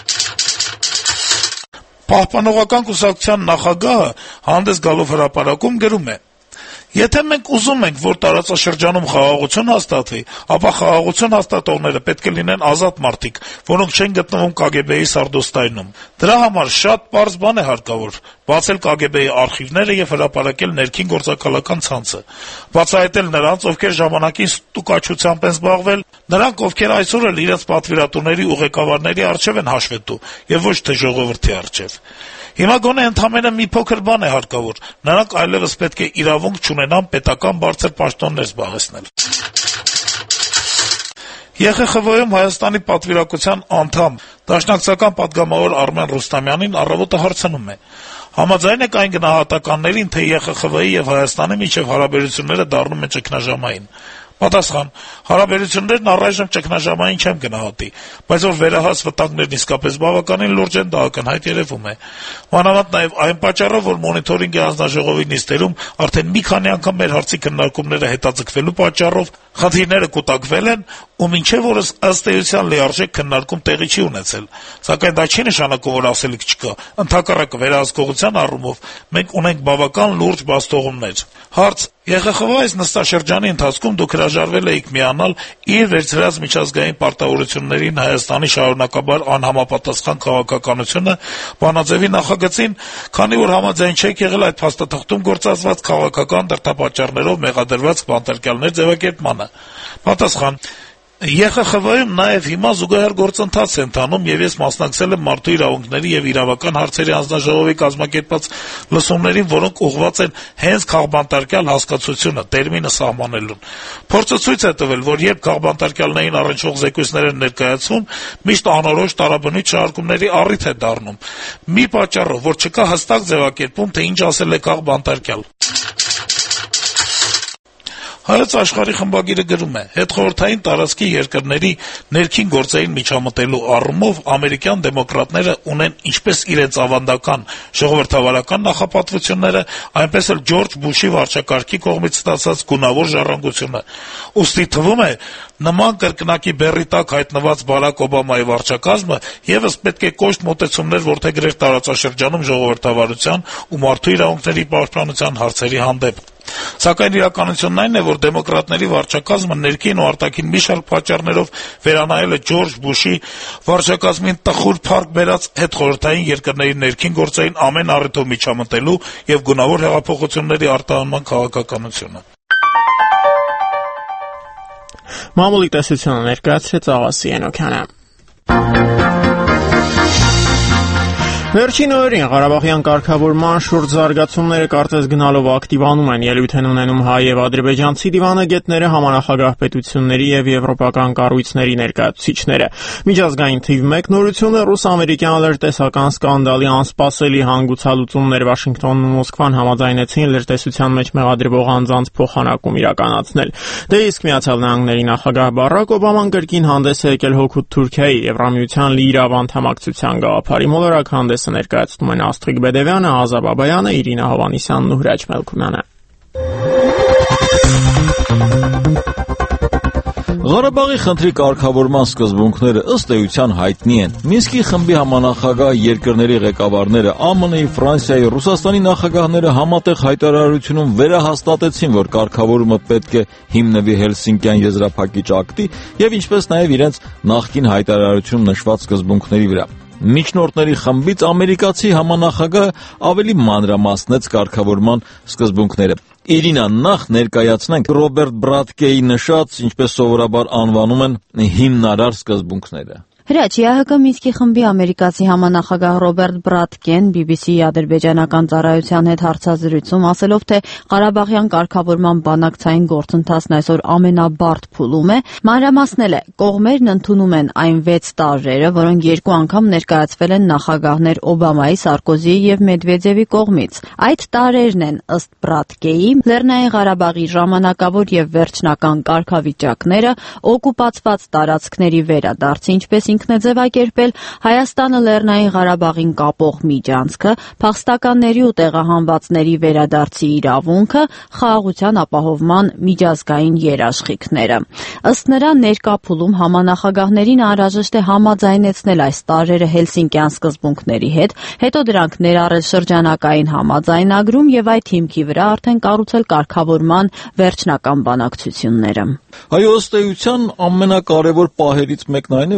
Պահպանողական կուսակցության նախագահը հանդես գալով հրապարակում գրում է. Եթե մենք ուզում ենք, որ տարածաշրջանում խաղաղություն հաստատվի, ապա խաղաղություն հաստատողները պետք է լինեն ազատ մարդիկ, որոնք չեն գտնվում KGB-ի սարդոստայնում։ Դրա համար շատ պարզ բան է հարկավոր՝ բացել KGB-ի արխիվները եւ հրապարակել ներքին գործակալական ցանցը, բացահայտել նրանց, ովքեր ժամանակին ստուկաչությամբ են զբաղվել, նրանք, ովքեր այսօր էլ իրենց պատվիրատուների ու ղեկավարների առջև են հաշվետու եւ ոչ թե ժողովրդի առջև։ Հիմա գոնե ընդամենը մի փոքր բան է հարկավոր. նրանք այլևս պետք է իրավունք չունենան պետական բարձր պաշտոններ զբաղեցնել։ ԵԽԽՎ-ում Հայաստանի պատվիրակության անդամ, դաշնակցական պատգամավոր Արմեն Ռուստամյանին «Առավոտը» հարցնում է. համաձայն եք այն գնահատականներին, թե ԵԽԽՎ-ի եւ Հայաստանի միջեւ հարաբերությունները դառնում են ճգնաժամային։ Պատասխան. հարաբերություններն առայժմ ճգնաժամային չեմ գնահատի, բայց որ վերահաս վտանգներն իսկապես բավականին լուրջ են, դա ակնհայտ երևում է։ Մանավանդ նաեւ այն պատճառով, որ մոնիթորինգի հանձնաժողովի նիստերում արդեն մի քանի անգամ մեր հարցի քննարկումները հետաձգվելու պատճառով խնդիրները կուտակվել են, ու մինչեւ օրս ըստ էության լիարժեք քննարկում տեղի չի ունեցել։ Սակայն դա չի նշանակում, որ ասելիք չկա։ Ընդհակառակը, վերահսկողության առումով մենք ունենք բավական լուրջ բացթողումներ։ Հարց. ԵԽԽՎ այս նստաշրջանի ընթացքում դուք հրաժարվել էիք միանալ իր վերցրած միջազգային պարտավորություններին Հայաստանի շարունակաբար անհամապատասխան քաղաքականությունը բանաձևի նախագծին, քանի որ համաձայն չեք եղել այդ փաստաթղթում գործածված քաղաքական դրդապատճառներով մեղադրված բանտարկյալներ ձևակերպմանը։ Պատասխան. ԵԽԽՎ-ում նաեւ հիմա զուգահեռ գործընթաց է ընթանում, եւ ես մասնակցել եմ Մարդու իրավունքների եւ իրավական հարցերի հանձնաժողովի կազմակերպած լսումներին, որոնք ուղղված են հենց քաղբանտարկյալ հասկացությունը, տերմինը սահմանելուն։ Փորձը ցույց է տվել, որ երբ քաղբանտարկյալներին առնչվող զեկույցներ են ներկայացվում, միշտ անորոշ տարաբնույթ շարժումների առիթ է դառնում։ Մի պատճառով, որ չկա հստակ ձևակերպում, թե ինչ ասել է քաղբանտարկյալ։ Հայոց աշխարհի խմբագիրը գրում է. հետխորհրդային տարածքի երկրների ներքին գործերին միջամտելու առումով ամերիկյան դեմոկրատները ունեն ինչպես իրենց ավանդական ժողովրդավարական նախապատվությունները, այնպես էլ Ջորջ Բուշի վարչակարգի կողմից ստացած գունավոր ժառանգությունը։ Ուստի թվում է, նման կրկնակի բեռի տակ հայտնված Բարակ Օբամայի վարչակազմը եւս պետք է կոշտ մոտեցումներ որդեգրեր տարածաշրջանում ժողովրդավարության ու մարդու իրավունքների պաշտպանության հարցերի հանդեպ։ Սակայն իրականությունն այն է, որ դեմոկրատների վարչակազմը ներքին ու արտաքին մի շարք պատճառներով վերանայել է Ջորջ Բուշի վարչակազմին տխուր փառք բերած հետխորհրդային երկրների ներքին գործերին ամեն առիթով միջամտելու եւ գունավոր հեղափոխությունների արտահանման քաղաքականությունը։ Մամուլի տեսությունը ներկայացրեց Աղասի Էնոքյանը։ Վերջին օրերին Ղարաբաղյան կարգավորման շուրջ զարգացումները կարծես գնալով ակտիվանում են, ելույթ են ունենում հայ եւ ադրբեջանցի դիվանագետները, համանախագահ պետությունների եւ եվրոպական կառույցների ներկայացուցիչները։ Միջազգային թիվ 1 նորությունը ռուս-ամերիկյան լրտեսական սկանդալի անսպասելի հանգուցալուծումներ Վաշինգտոնն ու Մոսկվան համաձայնեցին լրտեսության մեջ մեղադրվող անձանց փոխանակում իրականացնել։ Դե իսկ Միացյալ Նահանգների նախագահ Բարակ Օբաման կրկին հանդես է եկել հօգուտ Թուրքիայի Եվրամիության լիիրավ անդամակցության գաղափարի մոլորակ հանդես ներկայացնում են Աստղիկ Բեդևյանը, Ազա Բաբայանը, Իրինա Հովանիսյանն ու Հրաչ Մելքումյանը։ Ղարաբաղի խնդրի կարգավորման սկզբունքները ըստ էության հայտնի են։ Մինսկի խմբի համանախագահ երկրների ղեկավարները, ԱՄՆ-ի, Ֆրանսիայի, Ռուսաստանի նախագահները համատեղ հայտարարությունում վերահաստատեցին, որ կարգավորումը պետք է հիմնվի Հելսինկյան եզրափակիչ ակտի եւ ինչպես նաեւ իրենց նախկին հայտարարությունում նշված սկզբունքների վրա։ Միջնորդների խմբից ամերիկացի համանախագահը ավելի մանրամասնեց կարգավորման սկզբունքները։ Իրինա, նախ ներկայացնենք Ռոբերտ Բրադկեի նշած, ինչպես սովորաբար անվանում են, հիմնարար սկզբունքները։ Հրաչ, ԵԱՀԿ Մինսկի խմբի ամերիկացի համանախագահ Ռոբերտ Բրադկեն BBC-ի ադրբեջանական ծառայության հետ հարցազրույցում ասելով, թե Ղարաբաղյան կարգավորման բանակցային գործընթացն այսօր ամենաբարդ փուլում է, մանրամասնել է, կողմերն ընդունում են այն 6 տարրերը, որոնք 2 անգամ ներկայացվել են նախագահներ Օբամայի, Սարկոզիի եւ Մեդվեդևի կողմից։ Այդ տարրերն են, ըստ Բրադկեի, Լեռնային Ղարաբաղի ժամանակավոր եւ վերջնական կարգավիճակները, օկուպացված տարածքների վերադարձը, ինչպես ինքն է ձևակերպել, Հայաստանը Լեռնային Ղարաբաղին կապող միջանցքը, փախստականների ու տեղահանվածների վերադարձի իրավունքը, խաղաղության ապահովման միջազգային երաշխիքները։ Ըստ նրա, ներկա փուլում համանախագահներին անհրաժեշտ է համաձայնեցնել այս տարրերը Հելսինկյան սկզբունքների հետ, հետո դրանք ներառել շրջանակային համաձայնագրում եւ այդ հիմքի վրա արդեն կառուցել կարգավորման վերջնական բանակցությունները։ Այո, ըստ էության ամենակարևոր պահերից մեկն այն է, որ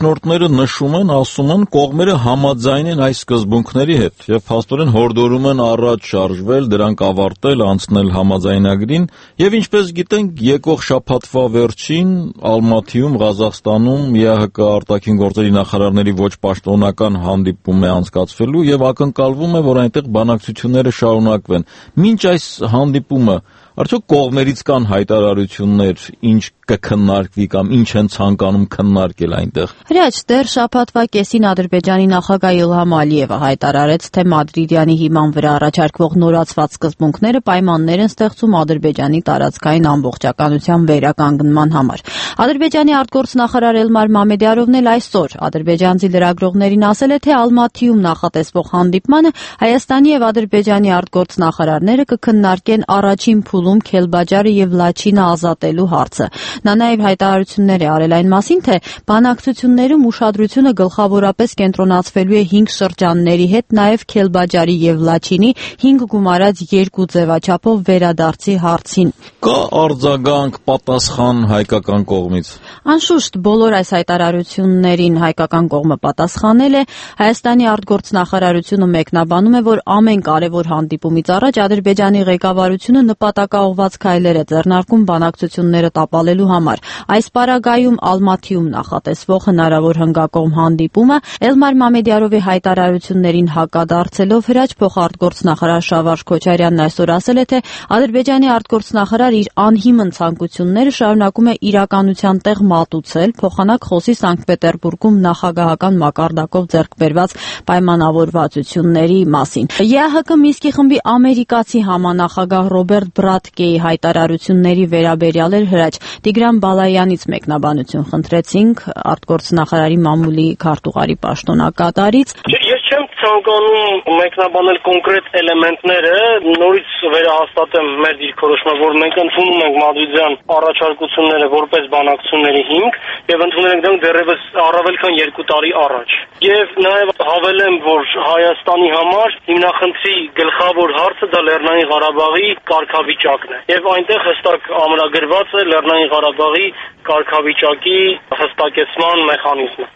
առաջնորդները նշում են, ասում են, կողմերը համաձայն են այս սկզբունքների հետ եւ փաստորեն հորդորում են առաջ շարժվել, դրանք ավարտել, անցնել համաձայնագրին եւ ինչպես գիտենք, եկող շաբաթվա վերջին Ալմաթիում, Ղազախստանում ԵԱՀԿ արտաքին գործերի նախարարների ոչ պաշտոնական հանդիպում է անցկացվելու եւ ակնկալվում է, որ այնտեղ բանակցությունները շարունակվեն։ Մինչ այս հանդիպումը արդյոք կողմերից կան հայտարարություններ, ինչ կքննարկվի կամ ինչ են ցանկանում քննարկել այնտեղ։ Հրաչ, դեռ շաբաթվա կեսին Ադրբեջանի նախագահ Իլհամ Ալիևը հայտարարեց, թե Մադրիդյանի հիման վրա առաջարկվող նորացված սկզբունքները պայմաններ են ստեղծում Ադրբեջանի տարածքային ամբողջականության վերականգնման համար։ Ադրբեջանի արտգործնախարար Էլմար Մամեդյարովն էլ այսօր ադրբեջանցի լրագրողներին ասել է, թե Ալմաթիում նախատեսվող հանդիպմանը Հայաստանի եւ Ադրբեջանի արտգործնախարարները կքննարկեն առաջին փուլում Քելբաջարը եւ Լաչինը ազատելու հարցը։ Նա նաև հայտարարություններ է արել այն մասին, թե բանակցություններում ուշադրությունը գլխավորապես կենտրոնացվելու է 5 շրջանների հետ, նաև Քելբաջարի եւ Լաչինի 5 գումարած 2 ձևաչափով վերադարձի հարցին։ Կա արձագանք, պատասխան հայկական կողմից։ Անշուշտ բոլոր այս հայտարարություններին հայկական կողմը պատասխանել է։ Հայաստանի արտգործնախարարությունը մեկնաբանում է, որ ամեն կարևոր հանդիպումից առաջ Ադրբեջանի ղեկավարությունը նպատակաուղղված քայլեր է ձեռնարկում բանակցությունները տապալելու համար։ Այս պարագայում Ալմաթիում նախատեսվող հնարավոր հնգակողմ հանդիպումը Էլմար Մամեդյարովի հայտարարություններին հակադարձելով Հրաչ փոխարտգործնախարար Շավարժ Քոչարյանն այսօր ասել է, թե Ադրբեջանի արտգործնախարար իր անհիմն ցանկությունները շարունակում է իրականության տեղ մատուցել, փոխանակ խոսի Սանկտ Պետերբուրգում նախագահական մակարդակով ձեռք բերված պայմանավորվածությունների մասին։ ԵԱՀԿ Մինսկի խմբի ամերիկացի համանախագահ Ռոբերտ Բրատկեի հայտարարությունների վերաբերյալ էր Հրաչ Տիգրան Բալայանից մեկնաբանություն խնդրեցինք արտգործնախարարի մամուլի քարտուղարի պաշտոնակատարից։ Ես չեմ ցանկանում մեկնաբանել կոնկրետ էլեմենտները, նորից վերահաստատեմ մեր դիրքորոշումը, որ մենք ընդունում ենք մադրիդյան առաջարկությունները որպես բանակցությունների հիմք եւ ընդունել ենք դրանք դեռևս առավել քան 2 տարի առաջ։ Եվ նաեւ հավելեմ, որ Հայաստանի համար հիմնախնդրի գլխավոր հարցը դա Լեռնային Ղարաբաղի կարգավիճակն է։ Եվ այնտեղ հստակ ամրագրված է Լեռնային Ղարաբաղի կարգավիճակի հստակեցման մեխանիզմը։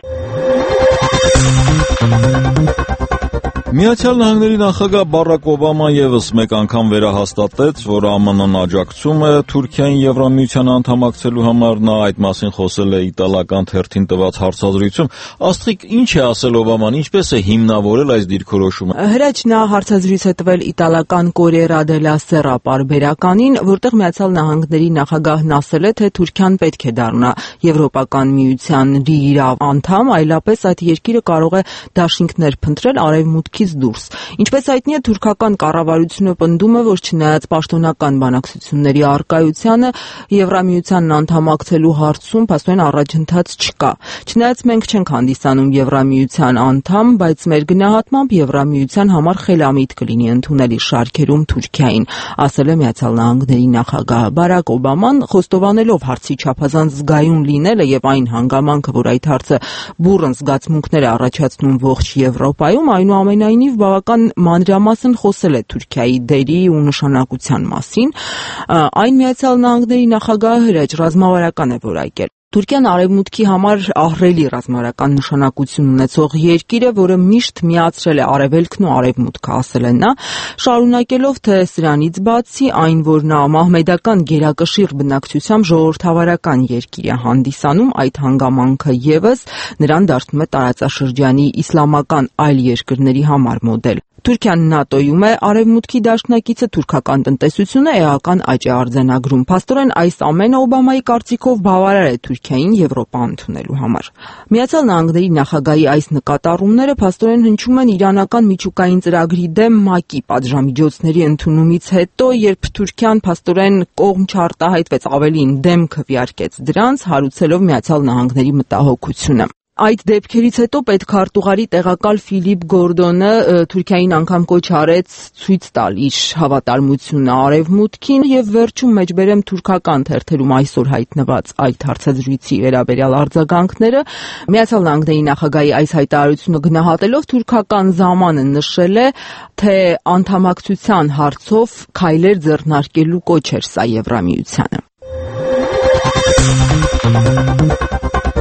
Միացյալ Նահանգների նախագահ Բարակ Օբաման եւս մեկ անգամ վերահաստատեց, որ ԱՄՆ-ն աջակցում է Թուրքիային Եվրամիության անդամակցելու համար, նա այդ մասին խոսել է իտալական թերթին տված հարցազրույցում։ Աստղիկ, ինչ է ասել Օբաման, ինչպես է հիմնավորել այս դիրքորոշումը։ Հրաչ նա հարցազրույց է տվել իտալական Կորիերա դելա Սերա պարբերականին, որտեղ Միացյալ Նահանգների նախագահն ասել է, թե Թուրքիան պետք է դառնա Եվրոպական միության լիիրավ անդամ, այլապես այդ երկիրը կարող է դաշինքներ փնտրել արևմուտքի դուրս։ Ինչպես հայտնի է, թուրքական կառավարությունը պնդում է, որ չնայած պաշտոնական բանակցությունների առկայությանը Եվրամիությանն անդամակցելու հարցում փաստորեն առաջընթաց չկա։ Չնայած մենք չենք հանդիսանում Եվրամիության անդամ, բայց մեր գնահատմամբ Եվրամիության համար խելամիտ կլինի ընդունելի շարքերում Թուրքիային, ասել է Միացյալ Նահանգների նախագահ Բարակ Օբաման, խոստովանելով հարցի չափազանց զգայուն լինելը եւ այն հանգամանքը, որ այդ հարցը բուռն զգացմունքներ է առաջացնում ողջ Եվրոպայում, այնուամենայնիվ բավական մանրամասն խոսել է Թուրքիայի դերի ու նշանակության մասին։ Այն Միացյալ Նահանգների նախագահը Հրաչ ռազմավարական է որակել։ Թուրքիան արևմուտքի համար ահռելի ռազմավարական նշանակություն ունեցող երկիր է, որը միշտ միացրել է արևելքն ու արևմուտքը, ասել է նա, շարունակելով, թե սրանից բացի այն, որ նա մահմեդական գերակշիռ բնակչությամբ ժողովրդավարական երկիր է հանդիսանում, այդ հանգամանքը եւս նրան դարձնում է տարածաշրջանի իսլամական այլ երկրների համար մոդել։ Թուրքիան ՆԱՏՕ-ում է, արևմուտքի դաշնակիցը թուրքական տնտեսությունը էական աճ է արձանագրում։ Փաստորեն այս ամենը Օբամայի կարծիքով բավարար է Թուրքիային Եվրոպա ընդունելու համար։ Միացյալ Նահանգների նախագահի այս նկատառումները փաստորեն հնչում են իրանական միջուկային ծրագրի դեմ ՄԱԿ-ի պատժամիջոցների ընդունումից հետո, երբ Թուրքիան փաստորեն կողմ չարտահայտվեց, ավելին դեմ քվեարկեց դրանց, հարուցելով Միացյալ Նահանգների մտահոգությունը։ Այդ դեպքերից հետո պետքարտուղարի տեղակալ Ֆիլիպ Գորդոնը Թուրքիային անգամ կոչ արեց ցույց տալ իր հավատարմությունը արևմուտքին եւ վերջում մեջբերեմ թուրքական թերթերում այսօր հայտնված այդ հարցազրույցի վերաբերյալ արձագանքները։ Միացյալ Նահանգների նախագահի այս հայտարարությունը գնահատելով թուրքական զամանը նշել է, թե անդամակցության հարցով քայլեր ձեռնարկելու կոչ էր սա Եվրամիությանը։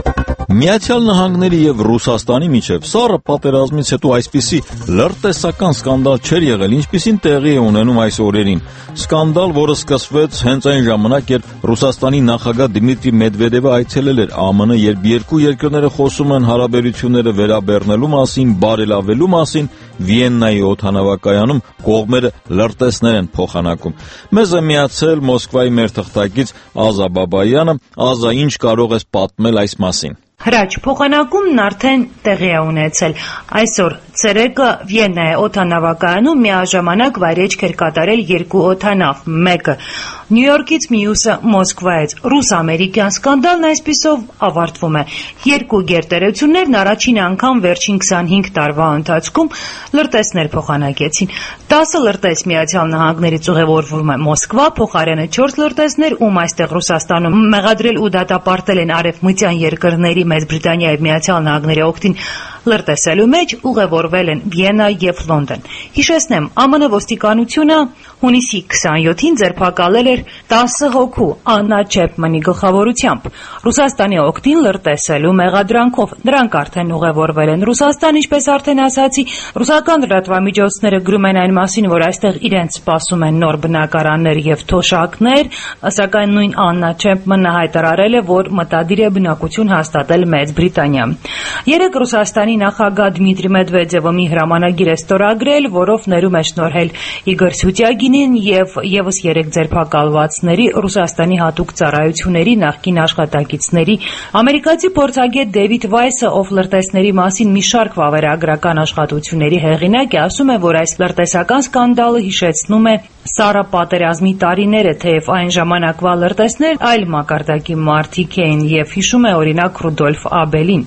Միացյալ Նահանգների եւ Ռուսաստանի միջև սառը պատերազմից հետո այսպիսի լրտեսական սկանդալ չէր եղել, ինչպիսին տեղի է ունենում այս օրերին։ Սկանդալ, որը սկսվեց հենց այն ժամանակ, երբ Ռուսաստանի նախագահ Դմիտրի Մեդվեդևը այցելել էր ԱՄՆ, երբ երկու երկրները խոսում են հարաբերությունները վերաբեռնելու մասին, բարելավելու մասին, Վիեննայի օդանավակայանում կողմերը լրտեսներ են փոխանակում։ Մեզ է միացել Մոսկվայի մեր թղթակից Ազա Բաբայանը։ Ազա, ինչ կարող ես պատմել այս մասին։ Հրաչ, փոխանակումն արդեն տեղի է ունեցել։ Այսօր ցերեկը Վիեննայի օդանավակայանում միաժամանակ վայրեջք էր կատարել երկու օդանավ, մեկը Նյու Յորքից, մյուսը Մոսկվայից։ Ռուս-ամերիկյան սկանդալն այսպիսով ավարտվում է։ Երկու գերտերություններն առաջին անգամ վերջին 25 տարվա ընթացքում լրտեսներ փոխանակեցին։ 10 լրտես Միացյալ Նահանգներից ուղևորվում է Մոսկվա, փոխարենը 4 լրտեսներ, ում այստեղ Ռուսաստանում մեղադրել ու դատապարտել են արևմտյան երկրների Մեծ Բրիտանիայի Միացյալ Նահանգների օգտին լրտեսելու մեջ ուղևորվել են Վիեննա եւ Լոնդոն։ Հիշեցնեմ, ԱՄՆ ոստիկանությունը հունիսի 27-ին ձերբակալել էր 10 հոգու Աննա Չեպմանի գլխավորությամբ Ռուսաստանի օգտին լրտեսելու մեղադրանքով։ Նրանք արդեն ուղևորվել են Ռուսաստան, ինչպես արդեն ասացի, ռուսական լրատվամիջոցները գրում են այն մասին, որ այստեղ իրենց սպասում են նոր բնակարաններ եւ թոշակներ, սակայն նույն Աննա Չեպմանը հայտարարել է, որ մտադիր է բնակություն հաստատել Մեծ Բրիտանիայում։ Երեք Ռուսաստանի նախագահ Դմիտրի Մեդվեդևը մի հրամանագիր է ստորագրել, որով ներում է շնորհել Իգոր Սուտյագինին եւ եւս 3 ձերբակալվածների Ռուսաստանի հատուկ ծառայությունների նախկին աշխատակիցների։ Ամերիկացի փորձագետ Դեվիդ Վայսը, ով լրտեսների մասին մի շարք վավերագրական աշխատությունների հեղինակ է, ասում է, որ այս լրտեսական սկանդալը հիշեցնում է Սառը պատերազմի տարիները, թեև այն ժամանակվա լրտեսներ այլ մակարդակի մարդիկ էին եւ հիշում է օրինակ Ռուդոլֆ Աբելին։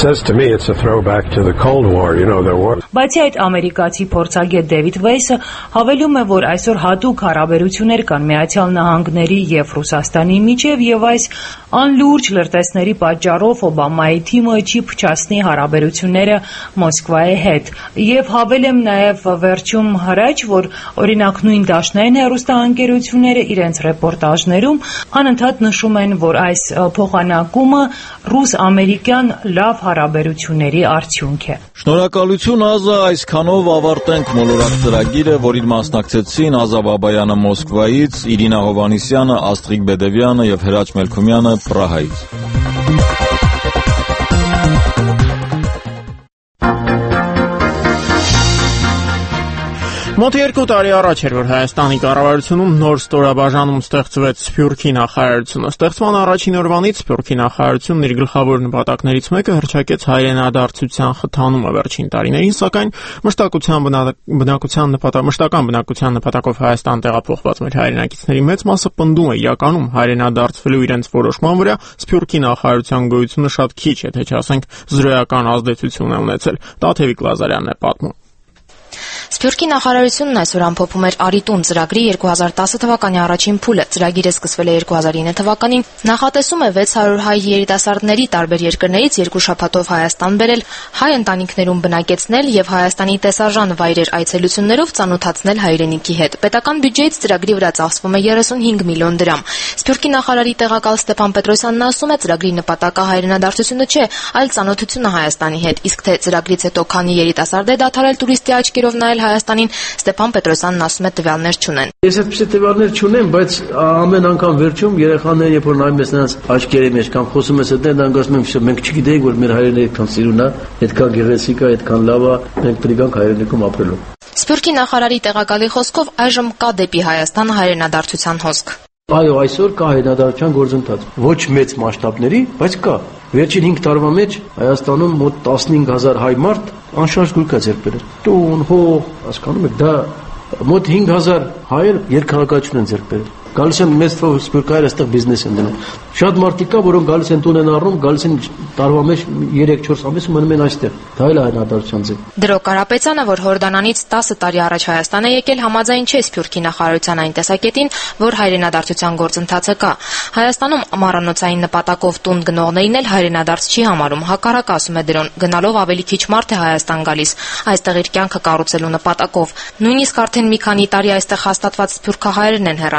Բացի այդ, ամերիկացի փորձագետ Դեվիդ Վայսը հավելում է, որ այսօր հատուկ հարաբերություններ կան Միացյալ Նահանգների եւ Ռուսաստանի միջև եւ այս անլուրջ լրտեսների պատճառով Օբամայի թիմը չի փչացնի հարաբերությունները Մոսկվայի հետ։ Եվ հավելեմ նաեւ վերջում հրաչ, որ օրինակ նույն դաշնային հեռուստաընկերությունները իրենց ռեպորտաժներում անընդհատ նշում են, որ այս փոխանակումը ռուս-ամերիկյան լավ հարաբերությունների արդյունք է։ Շնորհակալություն Ազա, այսքանով ավարտենք մոլորակ ծրագիրը, որին մասնակցեցին Ազա Բաբայանը Մոսկվայից, Իրինա Հովանիսյանը, Աստղիկ Բեդևյանը եւ Հրաչ Մելքումյանը Պրահայից։ Մոտ 2 տարի առաջ էր, որ Հայաստանի կառավարությունում նոր ստորաբաժանում ստեղծվեց Սփյուռքի նախարարությունը։ Ստեղծման առաջին օրվանից Սփյուռքի նախարարությունն իր գլխավոր նպատակներից մեկը հռչակեց հայրենադարձության խթանումը վերջին տարիներին, սակայն մշտական բնակության նպատակով Հայաստան տեղափոխված մեր հայրենակիցների մեծ մասը պնդում է իրականում հայրենադարձվելու իրենց որոշման վրա Սփյուռքի նախարարության գոյությունը շատ քիչ է, թե չասենք զրոյական ազդեցություն է ունեցել։ Տաթևիկ Լազարյանն է պատմում։ Սփյուռքի նախարարությունն այսօր ամփոփում էր Արիտուն ծրագրի 2010 թվականի առաջին փուլը։ Ծրագիրը սկսվել է 2009 թվականին, նախատեսում է 600 հայ երիտասարդների տարբեր երկրներից 2 շաբաթով Հայաստան բերել, հայ ընտանիքներում բնակեցնել եւ Հայաստանի տեսարժան վայրեր այցելություններով ծանոթացնել հայրենիքի հետ։ Պետական բյուջեից ծրագրի վրա ծախսվում է 35 միլիոն դրամ։ Սփյուռքի նախարարի տեղակալ Ստեփան Պետրոսյանն ասում է, ծրագրի նպատակը հայրենադարձությունը չէ, այլ ծանոթությունը Հայաստանի հետ, իսկ թե ծրագրից հետո քանի երիտասարդ է դադարել տուրիստի աչքերով նայել Հայաստանին, Ստեփան Պետրոսյանն ասում է տվյալներ չունեն։ Ես այդպիսի տվյալներ չունեմ, բայց ամեն անգամ վերջում երեխաները երբ որ նայում ես նրանց աչքերի մեջ կամ խոսում ես այդտեղ, ասում եմ, մենք չգիտեինք, որ մեր հայրենիքը այդքան սիրուն է, այդքան գեղեցիկ է, այդքան լավ է, մենք պետք ենք հայրենիքում ապրելու։ Սփյուռքի նախարարի տեղակալի խոսքով այժմ կա դեպի Հայաստան հայրենադարձության հոսք։ Այո, այսօր կա հայրենադարձության գործընթաց։ Ոչ մեծ մասշտաբների, բայց կա։ Վերջին 5 տարվա մեջ Հայաստանում մոտ 15000 հայ մարդ անշարժ գույք է ձեռք բերել։ Տուն, հող, հասկանում եք, դա մոտ 5000 հայեր երկհարկություն են ձեռք բերել։ Գալիս են մեծ թվով սփյուռքահայեր այստեղ բիզնես են դնում։ Շատ մարդիկ կա, որոնք գալիս են տուն են առնում, գալիս են տարվա մեջ 3-4 ամիս ու մնում են այստեղ։ Դա էլ է հայրենադարձության ձև։ Դրո Կարապետյանը, որ Հորդանանից 10 տարի առաջ Հայաստան է եկել, համաձայն չէ Սփյուռքի նախարարության այն տեսակետին, որ հայրենադարձության գործընթացը կա։ Հայաստանում ամառանոցային նպատակով տուն գնողներին էլ հայրենադարձ չի համարում, հակառակ ասում է Դրոն, գնալով ավելի քիչ մարդ է Հայաստան գալիս, այստեղ իր կյանքը կառուցելու նպատակով։ Նույնիսկ արդեն մի քանի տարի այստեղ հաստատված սփյուռքահայերն են հեռանում։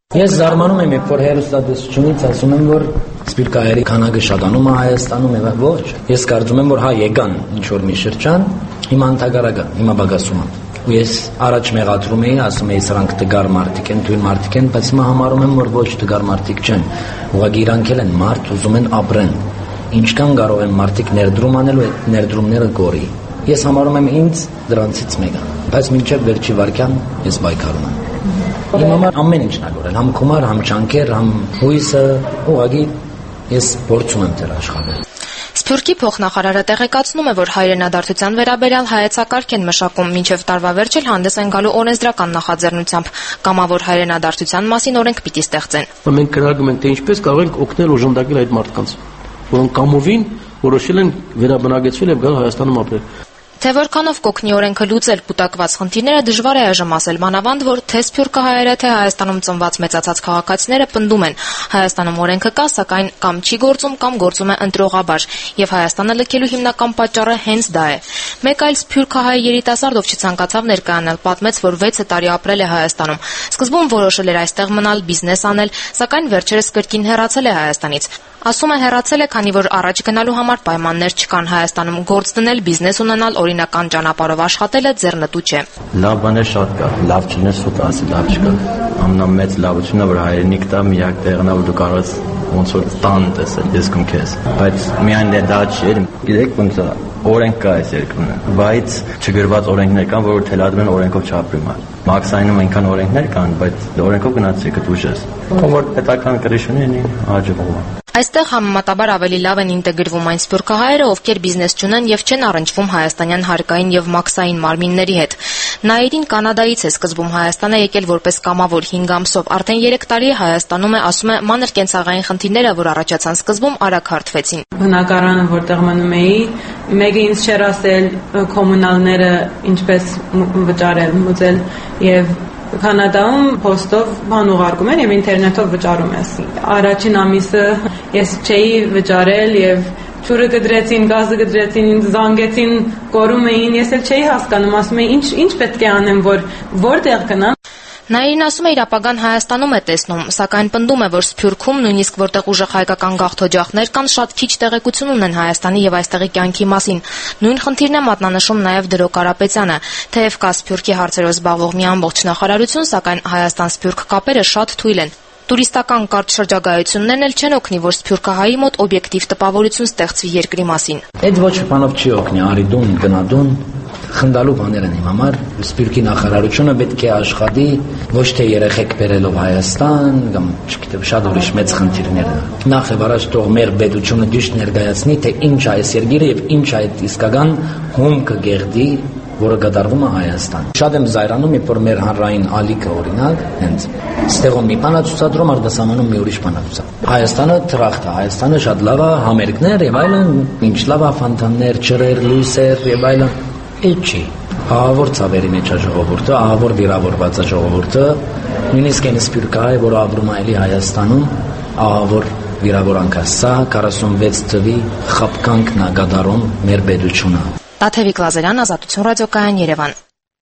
Ես զարմանում եմ, երբ որ հերոստատեսությունից ասում եմ, որ սպիրկահայերի քանակը շատանում է Հայաստանում եւ ոչ։ Ես կարծում եմ, որ հա եկան ինչ որ մի շրջան, հիմա ընդհանրական, հիմա բագասում են։ Ու ես առաջ մեղադրում էի, ասում էի սրանք տգար մարդիկ են, թույլ մարդիկ են, բայց հիմա համարում եմ, որ ոչ տգար մարդիկ չեն։ Ուղղակի իրանք են մարդ, ուզում են ապրեն։ Ինչքան կարող են մարդիկ ներդրում անել ու այդ ներդրումները գորի։ Ես համարում եմ ինձ դրանցից մեկը, բայց մինչև վերջի վարքյան ես պայքարում եմ։ Իմ համար ամեն ինչն է գորել, համ գումար, համ ջանքեր, համ հույսը, ուղղակի ես փորձում եմ դեր աշխատել։ Սփյուռքի փոխնախարարը տեղեկացնում է, որ հայրենադարձության վերաբերյալ հայեցակարգ են մշակում, մինչև տարվա վերջ էլ հանդես են գալու օրենսդրական նախաձեռնությամբ, կամավոր հայրենադարձության մասին օրենք պիտի ստեղծեն։ Մենք քննարկում ենք, թե ինչպես կարող ենք օգնել օժանդակել այդ մարդկանց, որոնք կամովին որոշել են վերաբնակեցվել եւ գալ Հայաստանում ապրել։ Թե որքանով կօգնի օրենքը լուծել կուտակված խնդիրները դժվար է այժմ ասել, մանավանդ որ թե սփյուռքահայերը, թե Հայաստանում ծնված մեծացած քաղաքացիները պնդում են Հայաստանում օրենքը կա, սակայն կամ չի գործում, կամ գործում է ընտրողաբար, եւ Հայաստանը լքելու հիմնական պատճառը հենց դա է։ Մեկ այլ սփյուռքահայ երիտասարդ, ով չցանկացավ ներկայանալ, պատմեց, որ 6 տարի ապրել է Հայաստանում։ Սկզբում որոշել էր այստեղ մնալ, բիզնես անել, սակայն վերջերս կրկին հեռացել է Հայաստանից։ Ասում է հեռացել է, քանի որ առաջ գնալու համար պայմաններ չկան Հայաստանում, գործ դնել, բիզնես ունենալ, օրինական ճանապարհով աշխատելը ձեռնտու չէ։ Լավ բաներ շատ կա, լավ չլինես սուտ ասի, լավ չկա։ Ամենամեծ լավությունը, որ հայրենիք տա, միակ տեղն է, որ դու կարող ես ոնց որ տան տեսել, ես կում քեզ։ Բայց միայն դա չէ, գիտեք ոնց է, օրենք կա այս երկրում, բայց չգրված օրենքներ կան, որ թելադրում են օրենքով չապրում է։ Մաքսայնում այնքան օրենքներ կան, բայց օրենքով գնացի կդուժես։ Որ պետական կրիշունի ունի հաջողվում է։ Այստեղ համեմատաբար ավելի լավ են ինտեգրվում այն սփյուռքահայերը, ովքեր բիզնես չունեն եւ չեն առնչվում հայաստանյան հարկային եւ մաքսային մարմինների հետ։ Նաիրին Կանադայից է սկզբում Հայաստան է եկել որպես կամավոր 5 ամսով, արդեն 3 տարի է Հայաստանում է, ասում է, մանր կենցաղային խնդիրները, որ առաջացան սկզբում, արագ հարթվեցին։ Բնակարանը, որտեղ մնում էի, մեկը ինձ չէր ասել կոմունալները ինչպես վճարել, մուծել եւ Կանադայում փոստով բան ուղարկում են եւ ինտերնետով վճարում ես։ Առաջին ամիսը ես չէի վճարել եւ ջուրը գդրեցին, գազը գդրեցին, ինձ զանգեցին, կորում էին, ես էլ չէի հասկանում, ասում էի ինչ պետք է անեմ, որտեղ գնամ։ Նաիրին ասում է իր ապագան Հայաստանում է տեսնում, սակայն պնդում է, որ Սփյուռքում, նույնիսկ որտեղ ուժեղ հայկական գաղթօջախներ կան, շատ քիչ տեղեկություն ունեն Հայաստանի եւ այստեղի կյանքի մասին։ Նույն խնդիրն է մատնանշում նաեւ Դրո Կարապետյանը, թեև կա Սփյուռքի հարցերով զբաղվող մի ամբողջ նախարարություն, սակայն Հայաստան-Սփյուռք կապերը շատ թույլ են։ Տուրիստական կարճ շրջագայություններն էլ չեն օգնի, որ սփյուռքահայի մոտ օբյեկտիվ տպավորություն ստեղծվի երկրի մասին։ Այդ ոչ բանով չի օգնի, արիդուն, գնադուն, խնդալու բաներ են իմ համար։ Սփյուռքի նախարարությունը պետք է աշխատի ոչ թե երեխեք բերելով Հայաստան կամ չգիտեմ շատ ուրիշ մեծ խնդիրներ։ Նախ եւ առաջ թող մեր պետությունը ճիշտ ներկայացնի, թե ինչ է այս երկիրը եւ ինչ է այդ իսկական հումքը գերդի, որը կատարվում է Հայաստան։ Շատ եմ զայրանում, երբ որ մեր հանրային ալիքը օրինակ, հենց ստեղում մի բան է ցուցադրում, արտասահմանում մի ուրիշ բան է ցուցադրում։ Հայաստանը թրախտ է, Հայաստանը շատ լավ է, համերգներ եւ այլն, ինչ լավ է, ֆոնտաններ, ջրեր, լույսեր եւ այլն։ Էջի ահավոր ցավերի մեջ է ժողովուրդը, ահավոր վիրավորված է ժողովուրդը, նույնիսկ այն սփյուռքահայ, որը ապրում է էլի Հայաստանում, ահավոր վիրավորանք է սա 46 թվի խապկանքն է գդարում մեր պետությունը։ Տաթևիկ Լազարյան, Ազատություն ռադիոկայան, Երևան։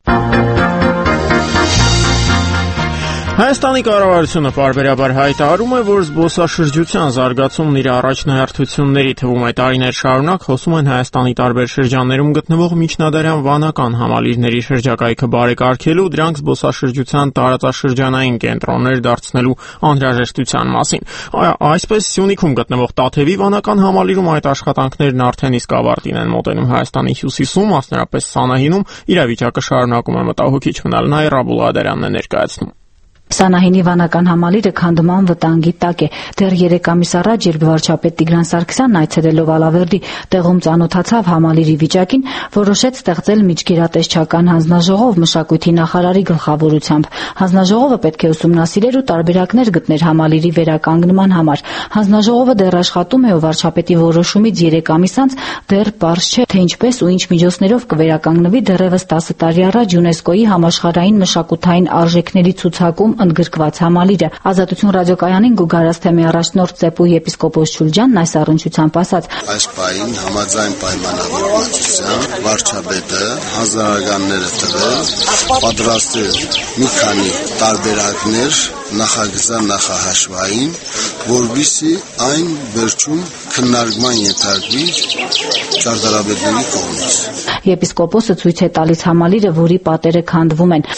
Հայաստանի կառավարությունը պարբերաբար հայտարարում է, որ զբոսաշրջության զարգացումն իր առաջնահերթությունների թվում է տարիներ շարունակ խոսում են Հայաստանի տարբեր շրջաններում գտնվող միջնադարյան վանական համալիրների շրջակայքը բարեկարգելու, դրանք զբոսաշրջության տարածաշրջանային կենտրոններ դարձնելու անհրաժեշտության մասին։ Այսպես Սյունիքում գտնվող Տաթևի վանական համալիրում այդ աշխատանքներն արդեն իսկ ավարտին են մոտենում։ Հայաստանի հյուսիսում, մասնավորապես Սանահինում, իրավիճակը շարունակում է մտահոգիչ մնալ։ Նայր Աբուլադարյանն է ներկայացնում։ Սանահինի վանական համալիրը քանդման վտանգի տակ է։ Դեռ 3 ամիս առաջ, երբ վարչապետ Տիգրան Սարգսյանն այցելելով Ալավերդի տեղում ծանոթացավ համալիրի վիճակին, որոշեց ստեղծել միջգերատեսչական հանձնաժողով մշակույթի նախարարի գլխավորությամբ։ Հանձնաժողովը պետք է ուսումնասիրեր ու տարբերակներ գտներ համալիրի վերականգնման համար։ Հանձնաժողովը դեռ աշխատում է ու վարչապետի որոշումից 3 ամիս անց դեռ պարզ չէ, թե ինչպես ու ինչ միջոցներով կվերականգնվի դեռևս 10 տարի առաջ ՅՈՒՆԵՍԿՕ-ի համաշխարհային մշակութային արժեքների ցուցակում ընդգրկված համալիրը։ Ազատություն ռադիոկայանին Գուգարասթեմի առաջնորդ Ծեպուի եպիսկոպոս Շուլջյանն այս առնչությամբ ասաց. Այս պահին համաձայն պայմանավորվածության վարչապետը հանձնարարականները տվել, պատրաստել մի քանի տարբերակներ նախագծան նախահաշվային, որովհետեւ այն վերջում քննարկման ենթարկվի ճարտարապետների կողմից։ Եպիսկոպոսը ցույց է տալիս համալիրը, որի պատերը քանդվում են։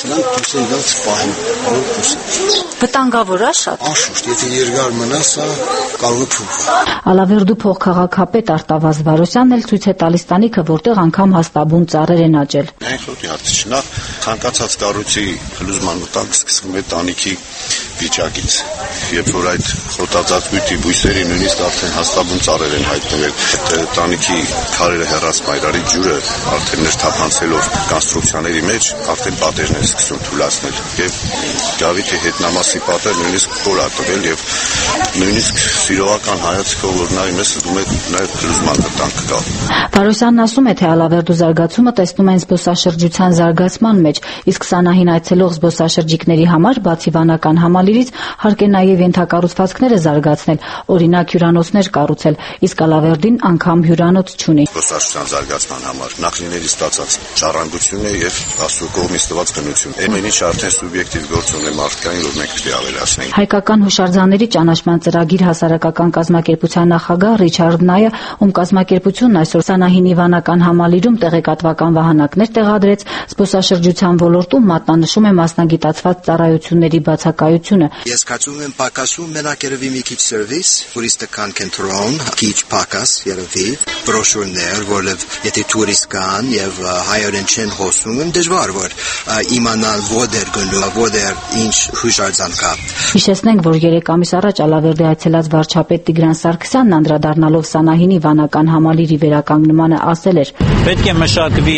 Վտանգավոր է շատ։ Անշուշտ, եթե երկար մնա, սա կարող է փոխվել։ Ալավերդու փոխքաղաքապետ Արտավազ Վարոսյանն էլ ցույց է տալիս տանիքը, որտեղ անգամ հաստաբուն ծառեր են աճել։ Այսօրի հարցը ցանկացած կառույցի փլուզման վտանգ սկսվում է տանիքի վիճակից, երբ որ այդ խոտածածկույթի բույսերի նույնիսկ արդեն հաստաբուն ծառեր են հայտնվել, տանիքի քարերը հեռացման իրարի ջուրը արդեն ներթափանցելով կոնստրուկցիաների մեջ արդեն պատերն են սկսում թուլացնել եւ գավիթի հետնամասի պատեր նույնիսկ կոր է տվել եւ նույնիսկ սիրողական հայացքով որ նայում ես դու նաեւ փլուզման վտանգ կա։ Վարոսյանն ասում է, թե Ալավերդու զարգացումը տեսնում են զբոսաշրջության զարգացման մեջ, իսկ Սանահին այցելող զբոսաշրջիկների համար բացի վանական համալիրից հարկ է նաև ենթակառուցվածքները զարգացնել, օրինակ հյուրանոցներ կառուցել, իսկ Ալավերդին անգամ հյուրանոց չունի։ Զբոսաշրջության զարգացման համար նախնիների ստացած ժառանգություն է եւ աստծո կողմից տված գնություն։ Ամեն ինչ արդեն սուբյեկտիվ գործոն է մարդկային, որ մենք պետք է ավելացնենք։ Հայկական հուշարձանների ճանաչման ծրագիր հասարակական կազմակերպության նախագահ Ռիչարդ Նայը, ում կազմակերպությունն այսօր Սանահինի վանական համալիրում տեղեկատվական վահանակներ տեղադրեց, զբոսաշրջության ոլորտում մատնանշում է մասնագիտացված ծառայությունների բացակայությունը։ Ես կարծում եմ պակասում մենակ երևի մի քիչ սերվիս, տուրիստական կենտրոն, քիչ պակաս երևի, բրոշուրներ, որով եթե տուրիստ կան եւ հայերեն չեն խոսում, դժվար որ իմանալ որտեղ գնում, որտեղ ինչ հուշարձան կա։ Հիշեցնենք, որ 3 ամիս առաջ Ալավերդի այցելած վարչապետ Տիգրան Սարգսյանն անդրադառնալով Սանահինի վանական համալիրի վերականգնմանը ասել էր. Պետք է մշակվի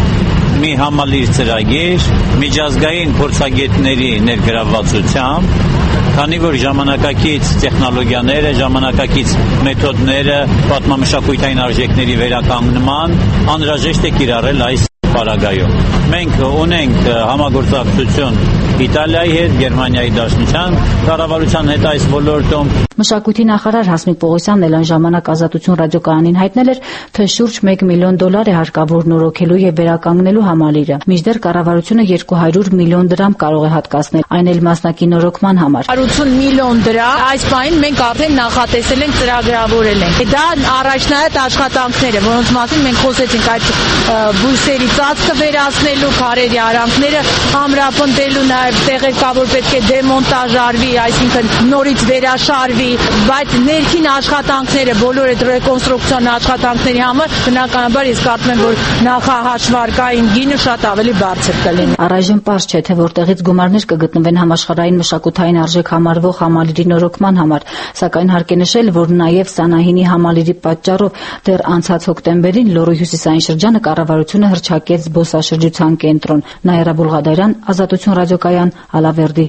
մի համալիր ծրագիր միջազգային փորձագետների ներգրավվածությամբ, քանի որ ժամանակակից տեխնոլոգիաները, ժամանակակից մեթոդները պատմամշակութային արժեքների վերականգնման անհրաժեշտ է կիրառել այս պարագայում։ Մենք ունենք համագործակցություն Իտալիայի հետ, Գերմանիայի Դաշնության կառավարության հետ այս ոլորտում։ Մշակույթի նախարար Հասմիկ Պողոսյանն էլ այն ժամանակ Ազատություն ռադիոկայանին հայտնել էր, թե շուրջ $1 միլիոն է հարկավոր նորոգելու եւ վերականգնելու համալիրը։ Մինչդեռ կառավարությունը $200 միլիոն կարող է հատկացնել, այն էլ մասնակի նորոգման համար։ 180 միլիոն դրամ այս պահին մենք արդեն նախատեսել ենք, ծրագրավորել ենք։ Դա առաջնահերթ աշխատանքները, որոնց մասին մենք խոսեցինք, այդ բույսերի ծածկը վերացնելու, քարերի արանքները ամրապնդելու, նաեւ տեղեկա որ պետք է դեմոնտաժ արվի, այսինքն նորից վերաշարվի, բայց ներքին աշխատանքները, բոլոր այդ ռեկոնստրուկցիոն աշխատանքների համար բնականաբար ես կարծում եմ, որ նախահաշվարկային գինը շատ ավելի բարձր կլինի։ Առայժմ պարզ չէ, թե որտեղից գումարներ կգտնվեն համաշխարհային մշակութային արժեք համարվող համալիրի նորոգման համար, սակայն հարկ է նշել, որ նաև Սանահինի համալիրի պատճառով դեռ անցած հոկտեմբերին Լոռու հյուսիսային շրջանը կառավարությունը հռչակեց զբոսաշրջության կենտրոն։ Նաիրա Բուլղադարյան, Ազատություն ռադիոկայան, Ալավերդի։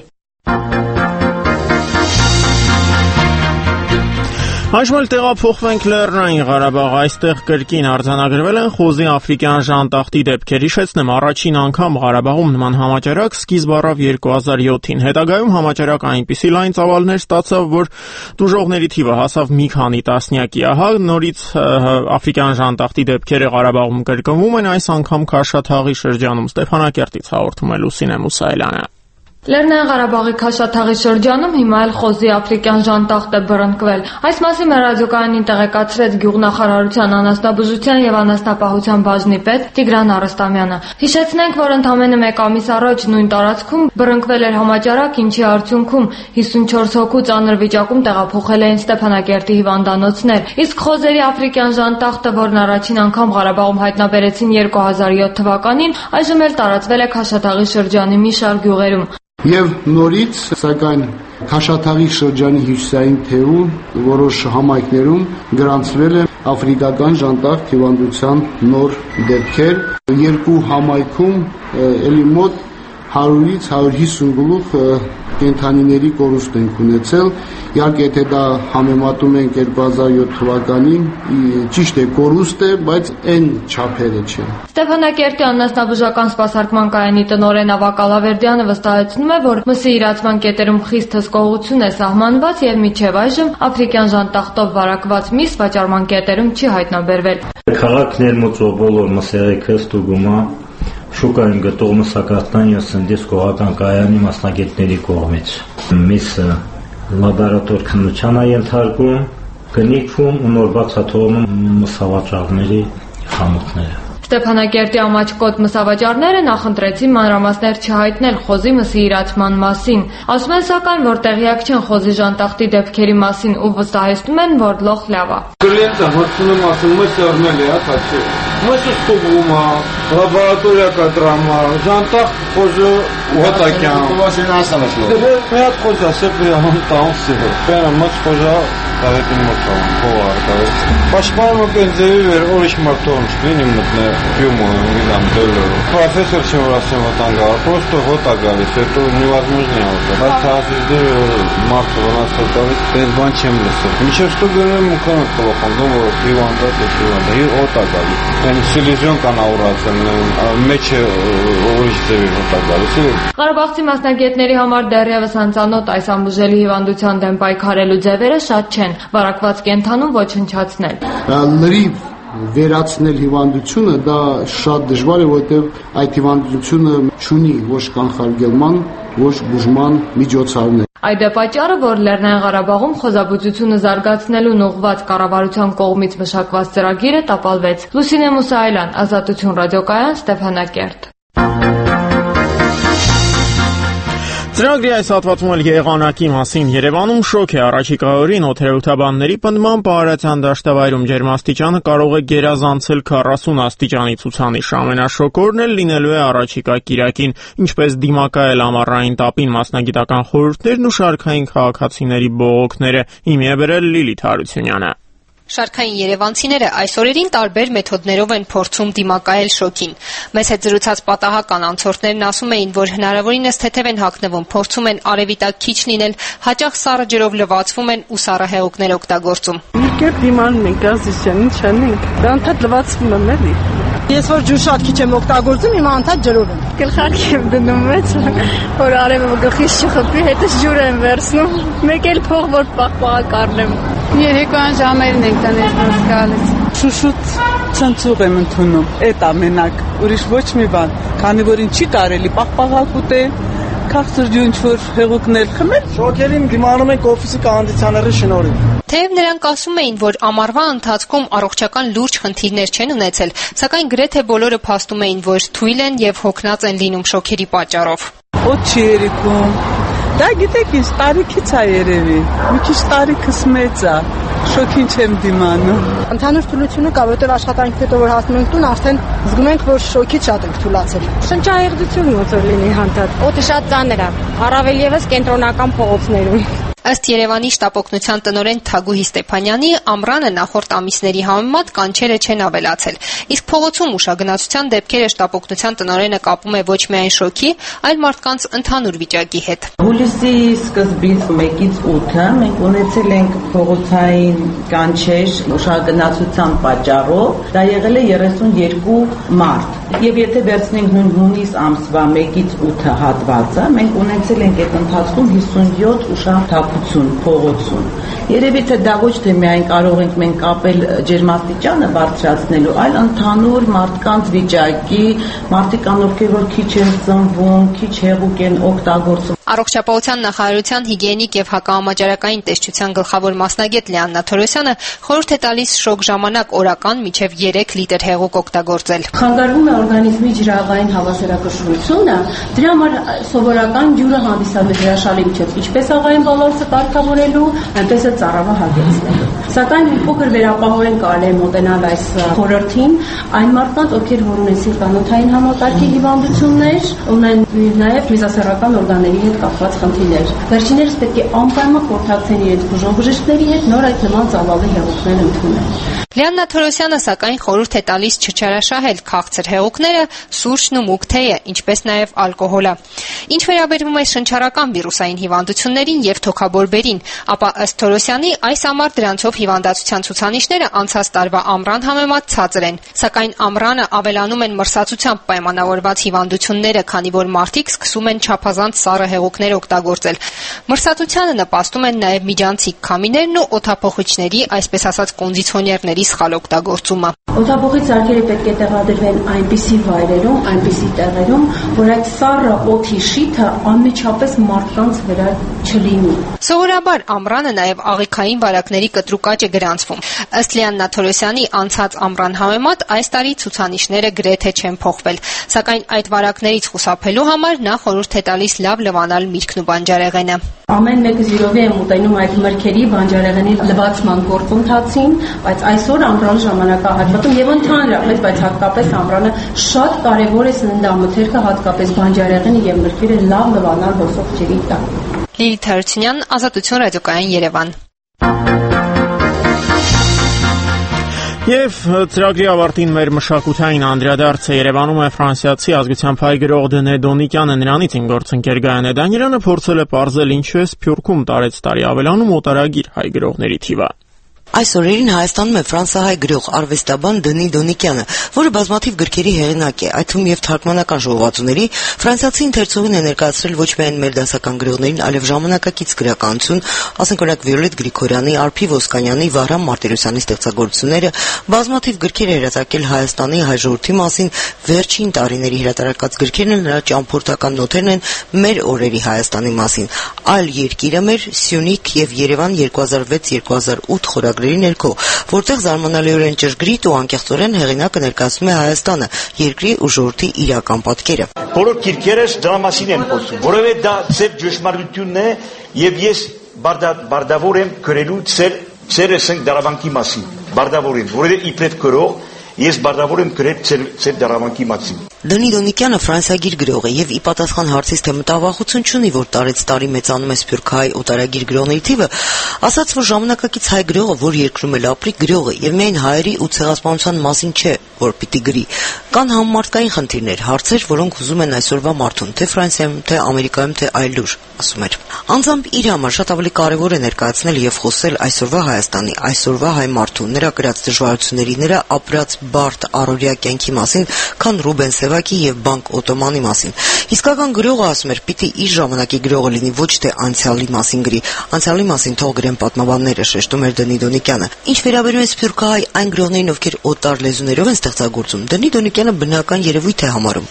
Այժմ էլ տեղափոխվենք Լեռնային Ղարաբաղ, այստեղ կրկին արձանագրվել են խոզի աֆրիկյան ժանտախտի դեպքեր։ Հիշեցնեմ, առաջին անգամ Ղարաբաղում նման համաճարակ սկիզբ առավ 2007-ին։ Հետագայում համաճարակը այնպիսի լայն ծավալներ ստացավ, որ տուժողների թիվը հասավ մի քանի տասնյակի։ Ահա նորից աֆրիկյան ժանտախտի դեպքերը Ղարաբաղում կրկնվում են, այս անգամ Քաշաթաղի շրջանում։ Ստեփանակերտից հաղորդում է Լուսինե Մուսայելյանը։ Լեռնային Ղարաբաղի Քաշաթաղի շրջանում հիմա էլ խոզի աֆրիկյան ժանտախտ է բռնկվել։ Այս մասին մեր ռադիոկայանին տեղեկացրեց Գյուղնախարարության անասնաբուժության եւ անասնապահության բաժնի պետ Տիգրան Արստամյանը։ Հիշեցնենք, որ ընդամենը 1 ամիս առաջ նույն տարածքում բռնկվել էր համաճարակ, ինչի արդյունքում 54 հոգու ծանր վիճակում տեղափոխել էին Ստեփանակերտի հիվանդանոցներ։ Իսկ խոզերի աֆրիկյան ժանտախտը, որն առաջին անգամ Ղարաբաղում հայտնաբերեցին 2007 թվականին, այժմ էլ տարածվել է Քաշաթաղի շրջանի մի շարք գյուղերում։ Եվ նորից, սակայն Քաշաթաղի շրջանի հյուսիսային թևում որոշ համայնքներում գրանցվել է աֆրիկական ժանտախտ հիվանդության նոր դեպքեր։ Երկու համայնքում էլի մոտ 100-ից 150 գլուխ կենդանիների կորուստ ենք ունեցել։ Իհարկե, եթե դա համեմատում ենք 2007 թվականին, ճիշտ է, կորուստ է, բայց այն չափերը չէ։ Ստեփանակերտի անասնաբուժական սպասարկման կայանի տնօրեն Ավակ Ալավերդյանը վստահեցնում է, որ մսի իրացման կետերում խիստ հսկողություն է սահմանված եւ մինչեւ այժմ աֆրիկյան ժանտախտով վարակված միս վաճառման կետերում չի հայտնաբերվել։ Քաղաքներ մոծող բոլոր մսեղեքը ստուգումը շուկայում գտող մսակարդան եւ սնդիսկողական կայանի մասնագետների կողմից։ Միսը լաբորատոր քննության է ենթարկում, կնիքվում ու նոր բացատրում մսավաճառների խանութները։ Ստեփանակերտի ամաչկոտ մսավաճառները նախընտրեցին մանրամասներ չհայտնել խոզի մսի իրացման մասին։ Ասում են սակայն, որ տեղյակ չեն խոզի ժանտախտի դեպքերի մասին ու վստահեցնում են, որ լոխ լավ է։ Կլիենտը հարցնում ասում մս առնել է, հա, մսը ստուգում է, լաբորատորիա կադրամա, ժանտախտ խոզը ուհատակյան։ Ուղասին ասանասլո։ Դե մի հատ խոզ է, սեպրի ահամ տանսի հո։ Պերը մս խոզա Daveti mutfağım, kova arkadaşlar. Başparma benzeri ver, oruç martı olmuş. Benim mutlu юмором, видам, доллару. Профессор чем ватанга, просто вот огались. Это невозможно. Раз марта у нас огались, без банчем леса. Ничего, что говорим, мы кроме плохо, думаю, Иванда, и вот огались. Они селезенка на урацияны, мече oruç ձևի вот огались. Ղարաբաղցի մասնագետների համար դեռևս անծանոթ այս ամբուժելի հիվանդության դեմ պայքարելու ձևերը շատ չեն, վարակված կենդանուն ոչնչացնել։ Լրիվ վերացնել հիվանդությունը դա շատ դժվար է, որովհետև այդ հիվանդությունը չունի ոչ կանխարգելման, ոչ բուժման միջոցառներ։ Այդ է պատճառը, որ Լեռնային Ղարաբաղում խոզաբուծությունը զարգացնելուն ուղղված կառավարության կողմից մշակված ծրագիրը տապալվեց։ Լուսինե Մուսայելյան, Ազատություն ռադիոկայան, Ստեփանակերտ։ Ծրագրի այս հատվածում էլ եղանակի մասին Երևանում շոկ է առաջիկա օրին օդերևութաբանների պնդմամբ Արարատյան դաշտավայրում ջերմաստիճանը կարող է գերազանցել 40 աստիճանի ցուցանիշ։ Ամենաշոկ օրն էլ լինելու է առաջիկա կիրակին, ինչպես դիմակայել ամառային տապին մասնագիտական խորհուրդներն ու շարքային քաղաքացիների բողոքները։ Իմի է բերել Լիլիթ Հարությունյանը։ Շարքային երևանցիները այս օրերին տարբեր մեթոդներով են փորձում դիմակայել շոկին։ Մեզ հետ զրուցած պատահական անցորդներն ասում էին, որ հնարավորինս թեթև են հագնվում, փորձում են արևի տակ քիչ լինել, հաճախ սառը ջրով լվացվում են ու սառը հեղուկներ օգտագործում։ Մի կերպ դիմանում ենք, ազիզյան, ինչ անենք։ Դա անդադ լվացվում եմ էլի։ Ես որ ջուր շատ քիչ եմ օգտագործում, հիմա անդադ ջրով եմ։ Գլխարկ եմ դնում մեծ, որ արևը գլխից չխփի, հետս ջուր եմ վերցնում։ Մեկ էլ փող որ պաղպաղակառնեմ։ Երեկոյան ժամերին ենք տնից դուրս գալիս։ Շուշուտ ցնցուղ եմ ընդունում, էդ ամենակ, ուրիշ ոչ մի բան, քանի որ ինչի կարելի պաղպաղակ ուտել, քաղցրջուն ինչ-որ հեղուկներ խմել։ Շոկերին դիմանում ենք օֆիսի կոնդիցիոների շնորհիվ։ Թեև նրանք ասում էին, որ ամառվա ընթացքում առողջական լուրջ խնդիրներ չեն ունեցել, սակայն գրեթե բոլորը փաստում էին, որ թույլ են եւ հոգնած են լինում շոկերի պատճառով։ Ոչի երիկում։ Դա գիտեք ինչ տարիքից է երևի։ Մի քիչ տարիքս մեծ է։ Շոկին չեմ դիմանում։ Ընդհանուր թուլությունը կա, որտեղ աշխատանքից հետո որ հասնում ենք տուն, արդեն զգում ենք, որ շոկից շատ ենք թուլացել։ Շնչահեղձություն ոնց որ լինի հանդարտ։ Օդը շատ ծանր է, առավել եւս կենտրոնական փողոցներում։ Ըստ Երևանի շտապօգնության տնօրեն Թագուհի Ստեփանյանի, ամռանը նախորդ ամիսների համեմատ կանչերը չեն ավելացել։ Իսկ փողոցում ուշագնացության դեպքերը շտապօգնության տնօրենը կապում է ոչ միայն շոկի, այլ մարդկանց ընդհանուր վիճակի հետ։ Հուլիսի սկզբից 1-ից 8-ը մենք ունեցել ենք փողոցային կանչեր ուշագնացության պատճառով, դա եղել է 32 մարտ։ Եվ եթե վերցնենք նույն հունիս ամսվա 1-ից 8 հատվածը, մենք ունեցել ենք այդ ընթացքում 57 ուշաթափություն փողոցում։ Երևի թե դա ոչ թե միայն կարող ենք մենք կապել ջերմաստիճանը բարձրացնելու, այլ ընդհանուր մարդկանց վիճակի, մարդիկ անորքեր որ քիչ են ծնվում, քիչ հեղուկ են օգտագործում։ Առողջապահության նախարարության հիգիենիկ եւ հակահամաճարակային տեսչության գլխավոր մասնագետ Լեան Նաթորոսյանը խորհուրդ է տալիս շոկ ժամանակ օրական մինչեւ 3 լիտր հեղուկ օգտագործել։ Խանգարվում է օրգանիզմի ջրաղային հավասարակշռությունը, դրա համար սովորական ջուրը հանդիսանում է հրաշալի միջոց, ինչպես աղային բալանսը կարգավորելու, այնպես էլ ծառավը հագեցնելու։ Սակայն մի փոքր վերապահորեն կարելի է մոտենալ այս խորհրդին այն մարդկանց, ովքեր որ ունեն սիրտանոթային համակարգի հիվանդություններ, ունեն նաեւ միզասեռական օրգանների հետ կապված խնդիրներ։ Վերջիններս պետք է անպայման խորհրդակցեն իրենց բուժողբժիշկների հետ նոր այդ նման ծավալի հեղուկներ ընդունել։ Լեան Նաթորոսյանը սակայն խորհուրդ է տալիս չչարաշահել քաղցր հեղուկները, սուրճն ու մուգ թեյը, ինչպես նաև ալկոհոլը։ Ինչ վերաբերում է շնչառական վիրուսային հիվանդություններին եւ թոքաբորբերին, ապա ըստ Թորոսյանի այս ամառ դրանցով հիվանդացության ցուցանիշները անցած տարվա ամռան համեմատ ցածր են, սակայն ամռանը ավելանում են մրսածությամբ պայմանավորված հիվանդությունները, քանի որ մարդիկ սկսում են չափազանց սառը հեղուկներ օգտագործել։ Մրսատությանը նպաստում են նաև միջանցիկ քամիներն ու օդափոխիչների, այսպես ասած կոնդիցիոներների սխալ օգտագործումը։ Օդափոխիչ սարքերը պետք է տեղադրվեն այնպիսի վայրերում, այնպիսի տեղերում, որ այդ սառը օդի շիթը անմիջապես մարդկանց վրա չլինի։ Սովորաբար ամռանը նաև աղիքային վարակների կտրուկ աճ է գրանցվում։ Ըստ Լիաննա Թորոսյանի, անցած ամռան համեմատ այս տարի ցուցանիշները գրեթե չեն փոխվել, սակայն այդ վարակներից խուսափելու համար նա խորհուրդ է տալիս լավ լվանալ միրգն ու բանջարեղենը։ Ամեն մեկը զիրովի է մոտենում այդ մրգերի բանջարեղենի լվացման գործընթացին, բայց այսօր ամռան ժամանակահատվածում եւ ընդհանրապես, բայց հատկապես ամռանը շատ կարեւոր է սննդամթերքը, հատկապես բանջարեղենը եւ մրգերը լավ լվանալ հոսող ջրի տակ։ Լիլիթ Հարությունյան, Ազատություն ռադիոկայան, Երևան։ Եվ ծրագրի ավարտին մեր մշակութային անդրադարձը Երևանում է ֆրանսիացի ազգությամբ հայ գրող Դնե Դոնիկյանը, նրանից իմ գործընկեր Գայանե Դանիելյանը փորձել է պարզել ինչու է Սփյուռքում տարեցտարի ավելանում օտարագիր հայ գրողների թիվը։ Այս օրերին Հայաստանում է ֆրանսահայ գրող արվեստաբան Դնի Դոնիկյանը, որը բազմաթիվ գրքերի հեղինակ է, այդ թվում եւ թարգմանական ժողովածուների, ֆրանսիացի ընթերցողին է ներկայացրել ոչ միայն մեր դասական գրողներին, այլև ժամանակակից գրականություն, ասենք օրինակ Վիոլետ Գրիգորյանի, Արփի Ոսկանյանի, Վահրամ Մարտիրոսյանի ստեղծագործությունները, բազմաթիվ գրքեր է հրատարակել Հայաստանի հայ ժողովրդի մասին, վերջին տարիների հրատարակած գրքերն էլ նրա ճամփորդական նոթերն են մեր օրերի Հայաստանի մասին։ Այլ երկիրը մեր, Սյունիք եւ Երևան 2006-2008 խորագրերի ներքո, որտեղ զարմանալիորեն ճշգրիտ ու անկեղծորեն հեղինակը ներկայացնում է Հայաստանը, երկրի ու ժողովրդի իրական պատկերը։ Բոլոր գիրքերս դրա մասին են խոսում, որովհետեւ դա ծեր ճշմարտությունն է եւ ես բարդավոր եմ գրելու ծեր ասենք դարավանքի մասին, բարդավոր եմ, որովհետեւ իբրև գրող ես բարդավոր եմ գրել ծեր դարավանքի մասին։ Դնի Դոնիկյանը ֆրանսիագիր գրող է եւ ի պատասխան հարցից թե մտավախություն չունի, որ տարեցտարի մեծանում է սփյուռքահայ օտարագիր գրողների թիվը, ասաց, որ ժամանակակից հայ գրողը, որ երկրում էլ ապրի, գրող է եւ միայն հայերի ու ցեղասպանության մասին չէ, որ պիտի գրի։ Կան համմարտկային խնդիրներ, հարցեր, որոնք ուզում են այսօրվա մարդուն, թե Ֆրանսիայում, թե Ամերիկայում, թե այլուր, ասում էր։ Անձամբ իր համար շատ ավելի կարեւոր է ներկայացնել եւ խոսել այսօրվա Հայաստանի, այսօրվա հայ մարդու, նրա գրած դժվարությունների, նրա ապրած բարդ առօրյա կյանքի մասին, քան Ռուբեն Սևակի եւ Բանկ Օտոմանի մասին։ Իսկական գրողը, ասում էր, պիտի իր ժամանակի գրողը լինի, ոչ թե անցյալի մասին գրի։ Անցյալի մասին թող գրեն պատմաբանները, շեշտում էր Դնի Դոնիկյանը։ Ինչ վերաբերում է սփյուռքահայ այն գրողներին, ովքեր օտար լեզուներով են ստեղծագործում, Դնի Դոնիկյանը բնական երևույթ է համարում։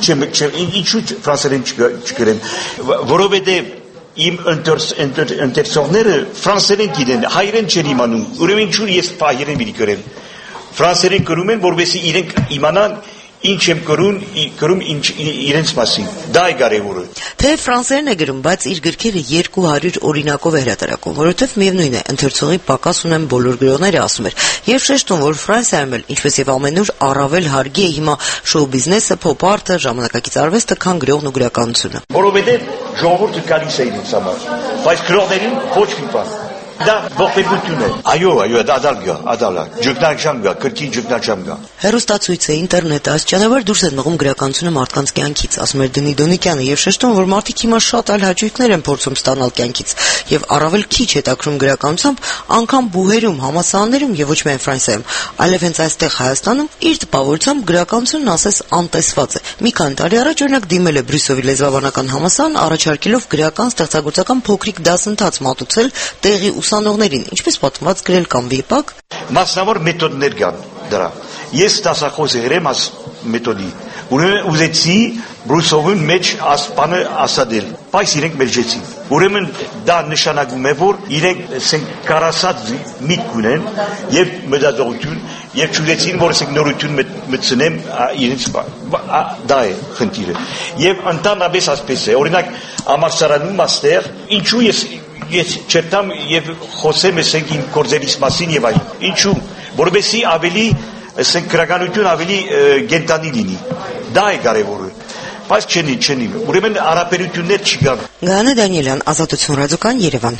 Ինչու ֆրանսերեն չգրեմ, որովհետեւ իմ ընթերցողները ֆրանսերեն գիտեն, հայերեն չեն իմանում, ուրեմն ինչու ես հայերեն պիտի գրեմ։ Ֆրանսերեն գրում են, որովհետեւ իրենք իմանան ինչ եմ գրում իրենց մասին։ Դա է կարևորը։ Թե ֆրանսերեն է գրում, բայց իր գրքերը 200 օրինակով է հրատարակում, որովհետև միևնույն է, ընթերցողի պակաս ունեն բոլոր գրողները, ասում էր, եւ շեշտում, որ Ֆրանսիայում էլ, ինչպես եւ ամենուր, առավել հարգի է հիմա շոու բիզնեսը, փոփ արտը, ժամանակակից արվեստը, քան գրողն ու գրականությունը։ Որովհետեւ ժողովուրդը գալիս է իրենց համար, բայց գրողներին ոչ մի բան։ Դա ողբերգություն է։ Այո, դա ադալա։ Ջգնաժամ գա, քրտին ջգնաժամ գա։ Հեռուստացույցը, ինտերնետը, այս ճանապարհ դուրս են մղում գրականությունը մարդկանց կյանքից, ասում էր Դնի Դոնիկյանը, եւ շեշտում, որ մարդիկ հիմա շատ այլ հաճույքներ են փորձում ստանալ կյանքից, եւ առավել քիչ հետաքրում գրականությամբ, անգամ բուհերում, համալսարաններում եւ ոչ միայն Ֆրանսիայում, այլև հենց այստեղ Հայաստանում իր տպավորությամբ գրականությունն ասես անտեսված է։ Մի քանի տարի առաջ օրինակ դիմել է Բրյուսովի լեզվաբանական համալսարան, առաջարկելով գրական ստեղծագործական փոքրիկ դասընթաց մատուցել տեղի ուսանողներին, ինչպես պատմված գրել կամ վիպակ։ Մասնավոր մեթոդներ կան դրա։ Ես դասախոս եմ աս մեթոդի։ Ուրեմն ուզեցի Բրյուսովին մեջ ասպանը ասադել, բայց իրենք մերժեցին։ Ուրեմն դա նշանակում է, որ իրենք ասենք կարասած միտք ունեն եւ մտածողություն եւ չուզեցին, որ ասենք նորություն մտցնեմ իրենց դա է խնդիրը։ Եվ ընդհանրապես ասպես է, օրինակ համալսարանում աստեղ ինչու ես չտամ եւ խոսեմ ասենք իմ կորձերից մասին եւ այլն։ Ինչու, որովհետեւ ավելի ասենք գրականություն ավելի գենտանի լինի։ Դա է կարևորը։ Բայց չնի։ Ուրեմն հարաբերություններ չկան։ Գայանե Դանիելյան, Ազատություն ռադիոկայան, Երևան։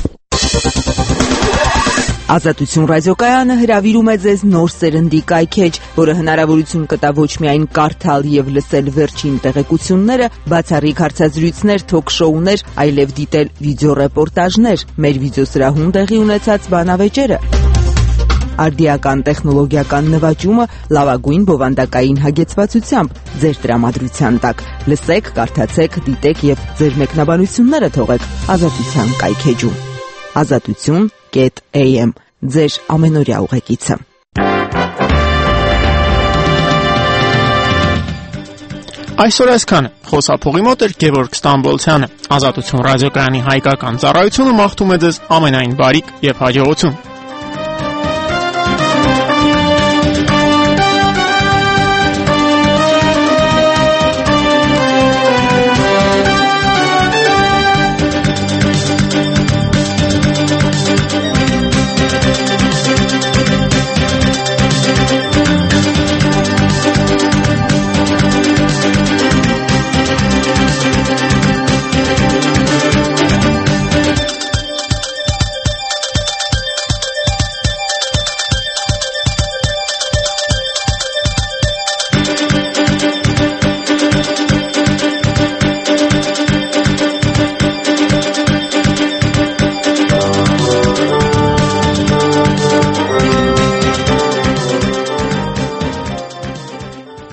Ազատություն ռադիոկայանը հրավիրում է ձեզ նոր սերնդի կայքեջ, որը հնարավորություն կտա ոչ միայն կարդալ եւ լսել վերջին տեղեկությունները, բացառիկ հարցազրույցներ, թոք-շոուներ, այլև դիտել վիդեոռեպորտաժներ, մեր վիդեոսրահում տեղի ունեցած բանավեճերը։ արդիական տեխնոլոգիական նվաճումը լավագույն բովանդակային հագեցվածությամբ ձեր տրամադրության տակ։ Լսեք, կարդացեք, դիտեք եւ ձեր մեկնաբանությունները թողեք Ազատության կայքեջում։ Azatutun.am ձեր ամենօրյա ուղեկիցը։ Այսօր այսքանը։ Խոսափողի մոտ էր Գևորգ Ստամբոլցյանը։ Ազատություն ռադիոկայանի հայկական ծառայությունը մաղթում է ձեզ ամենայն բարիք եւ հաջողություն։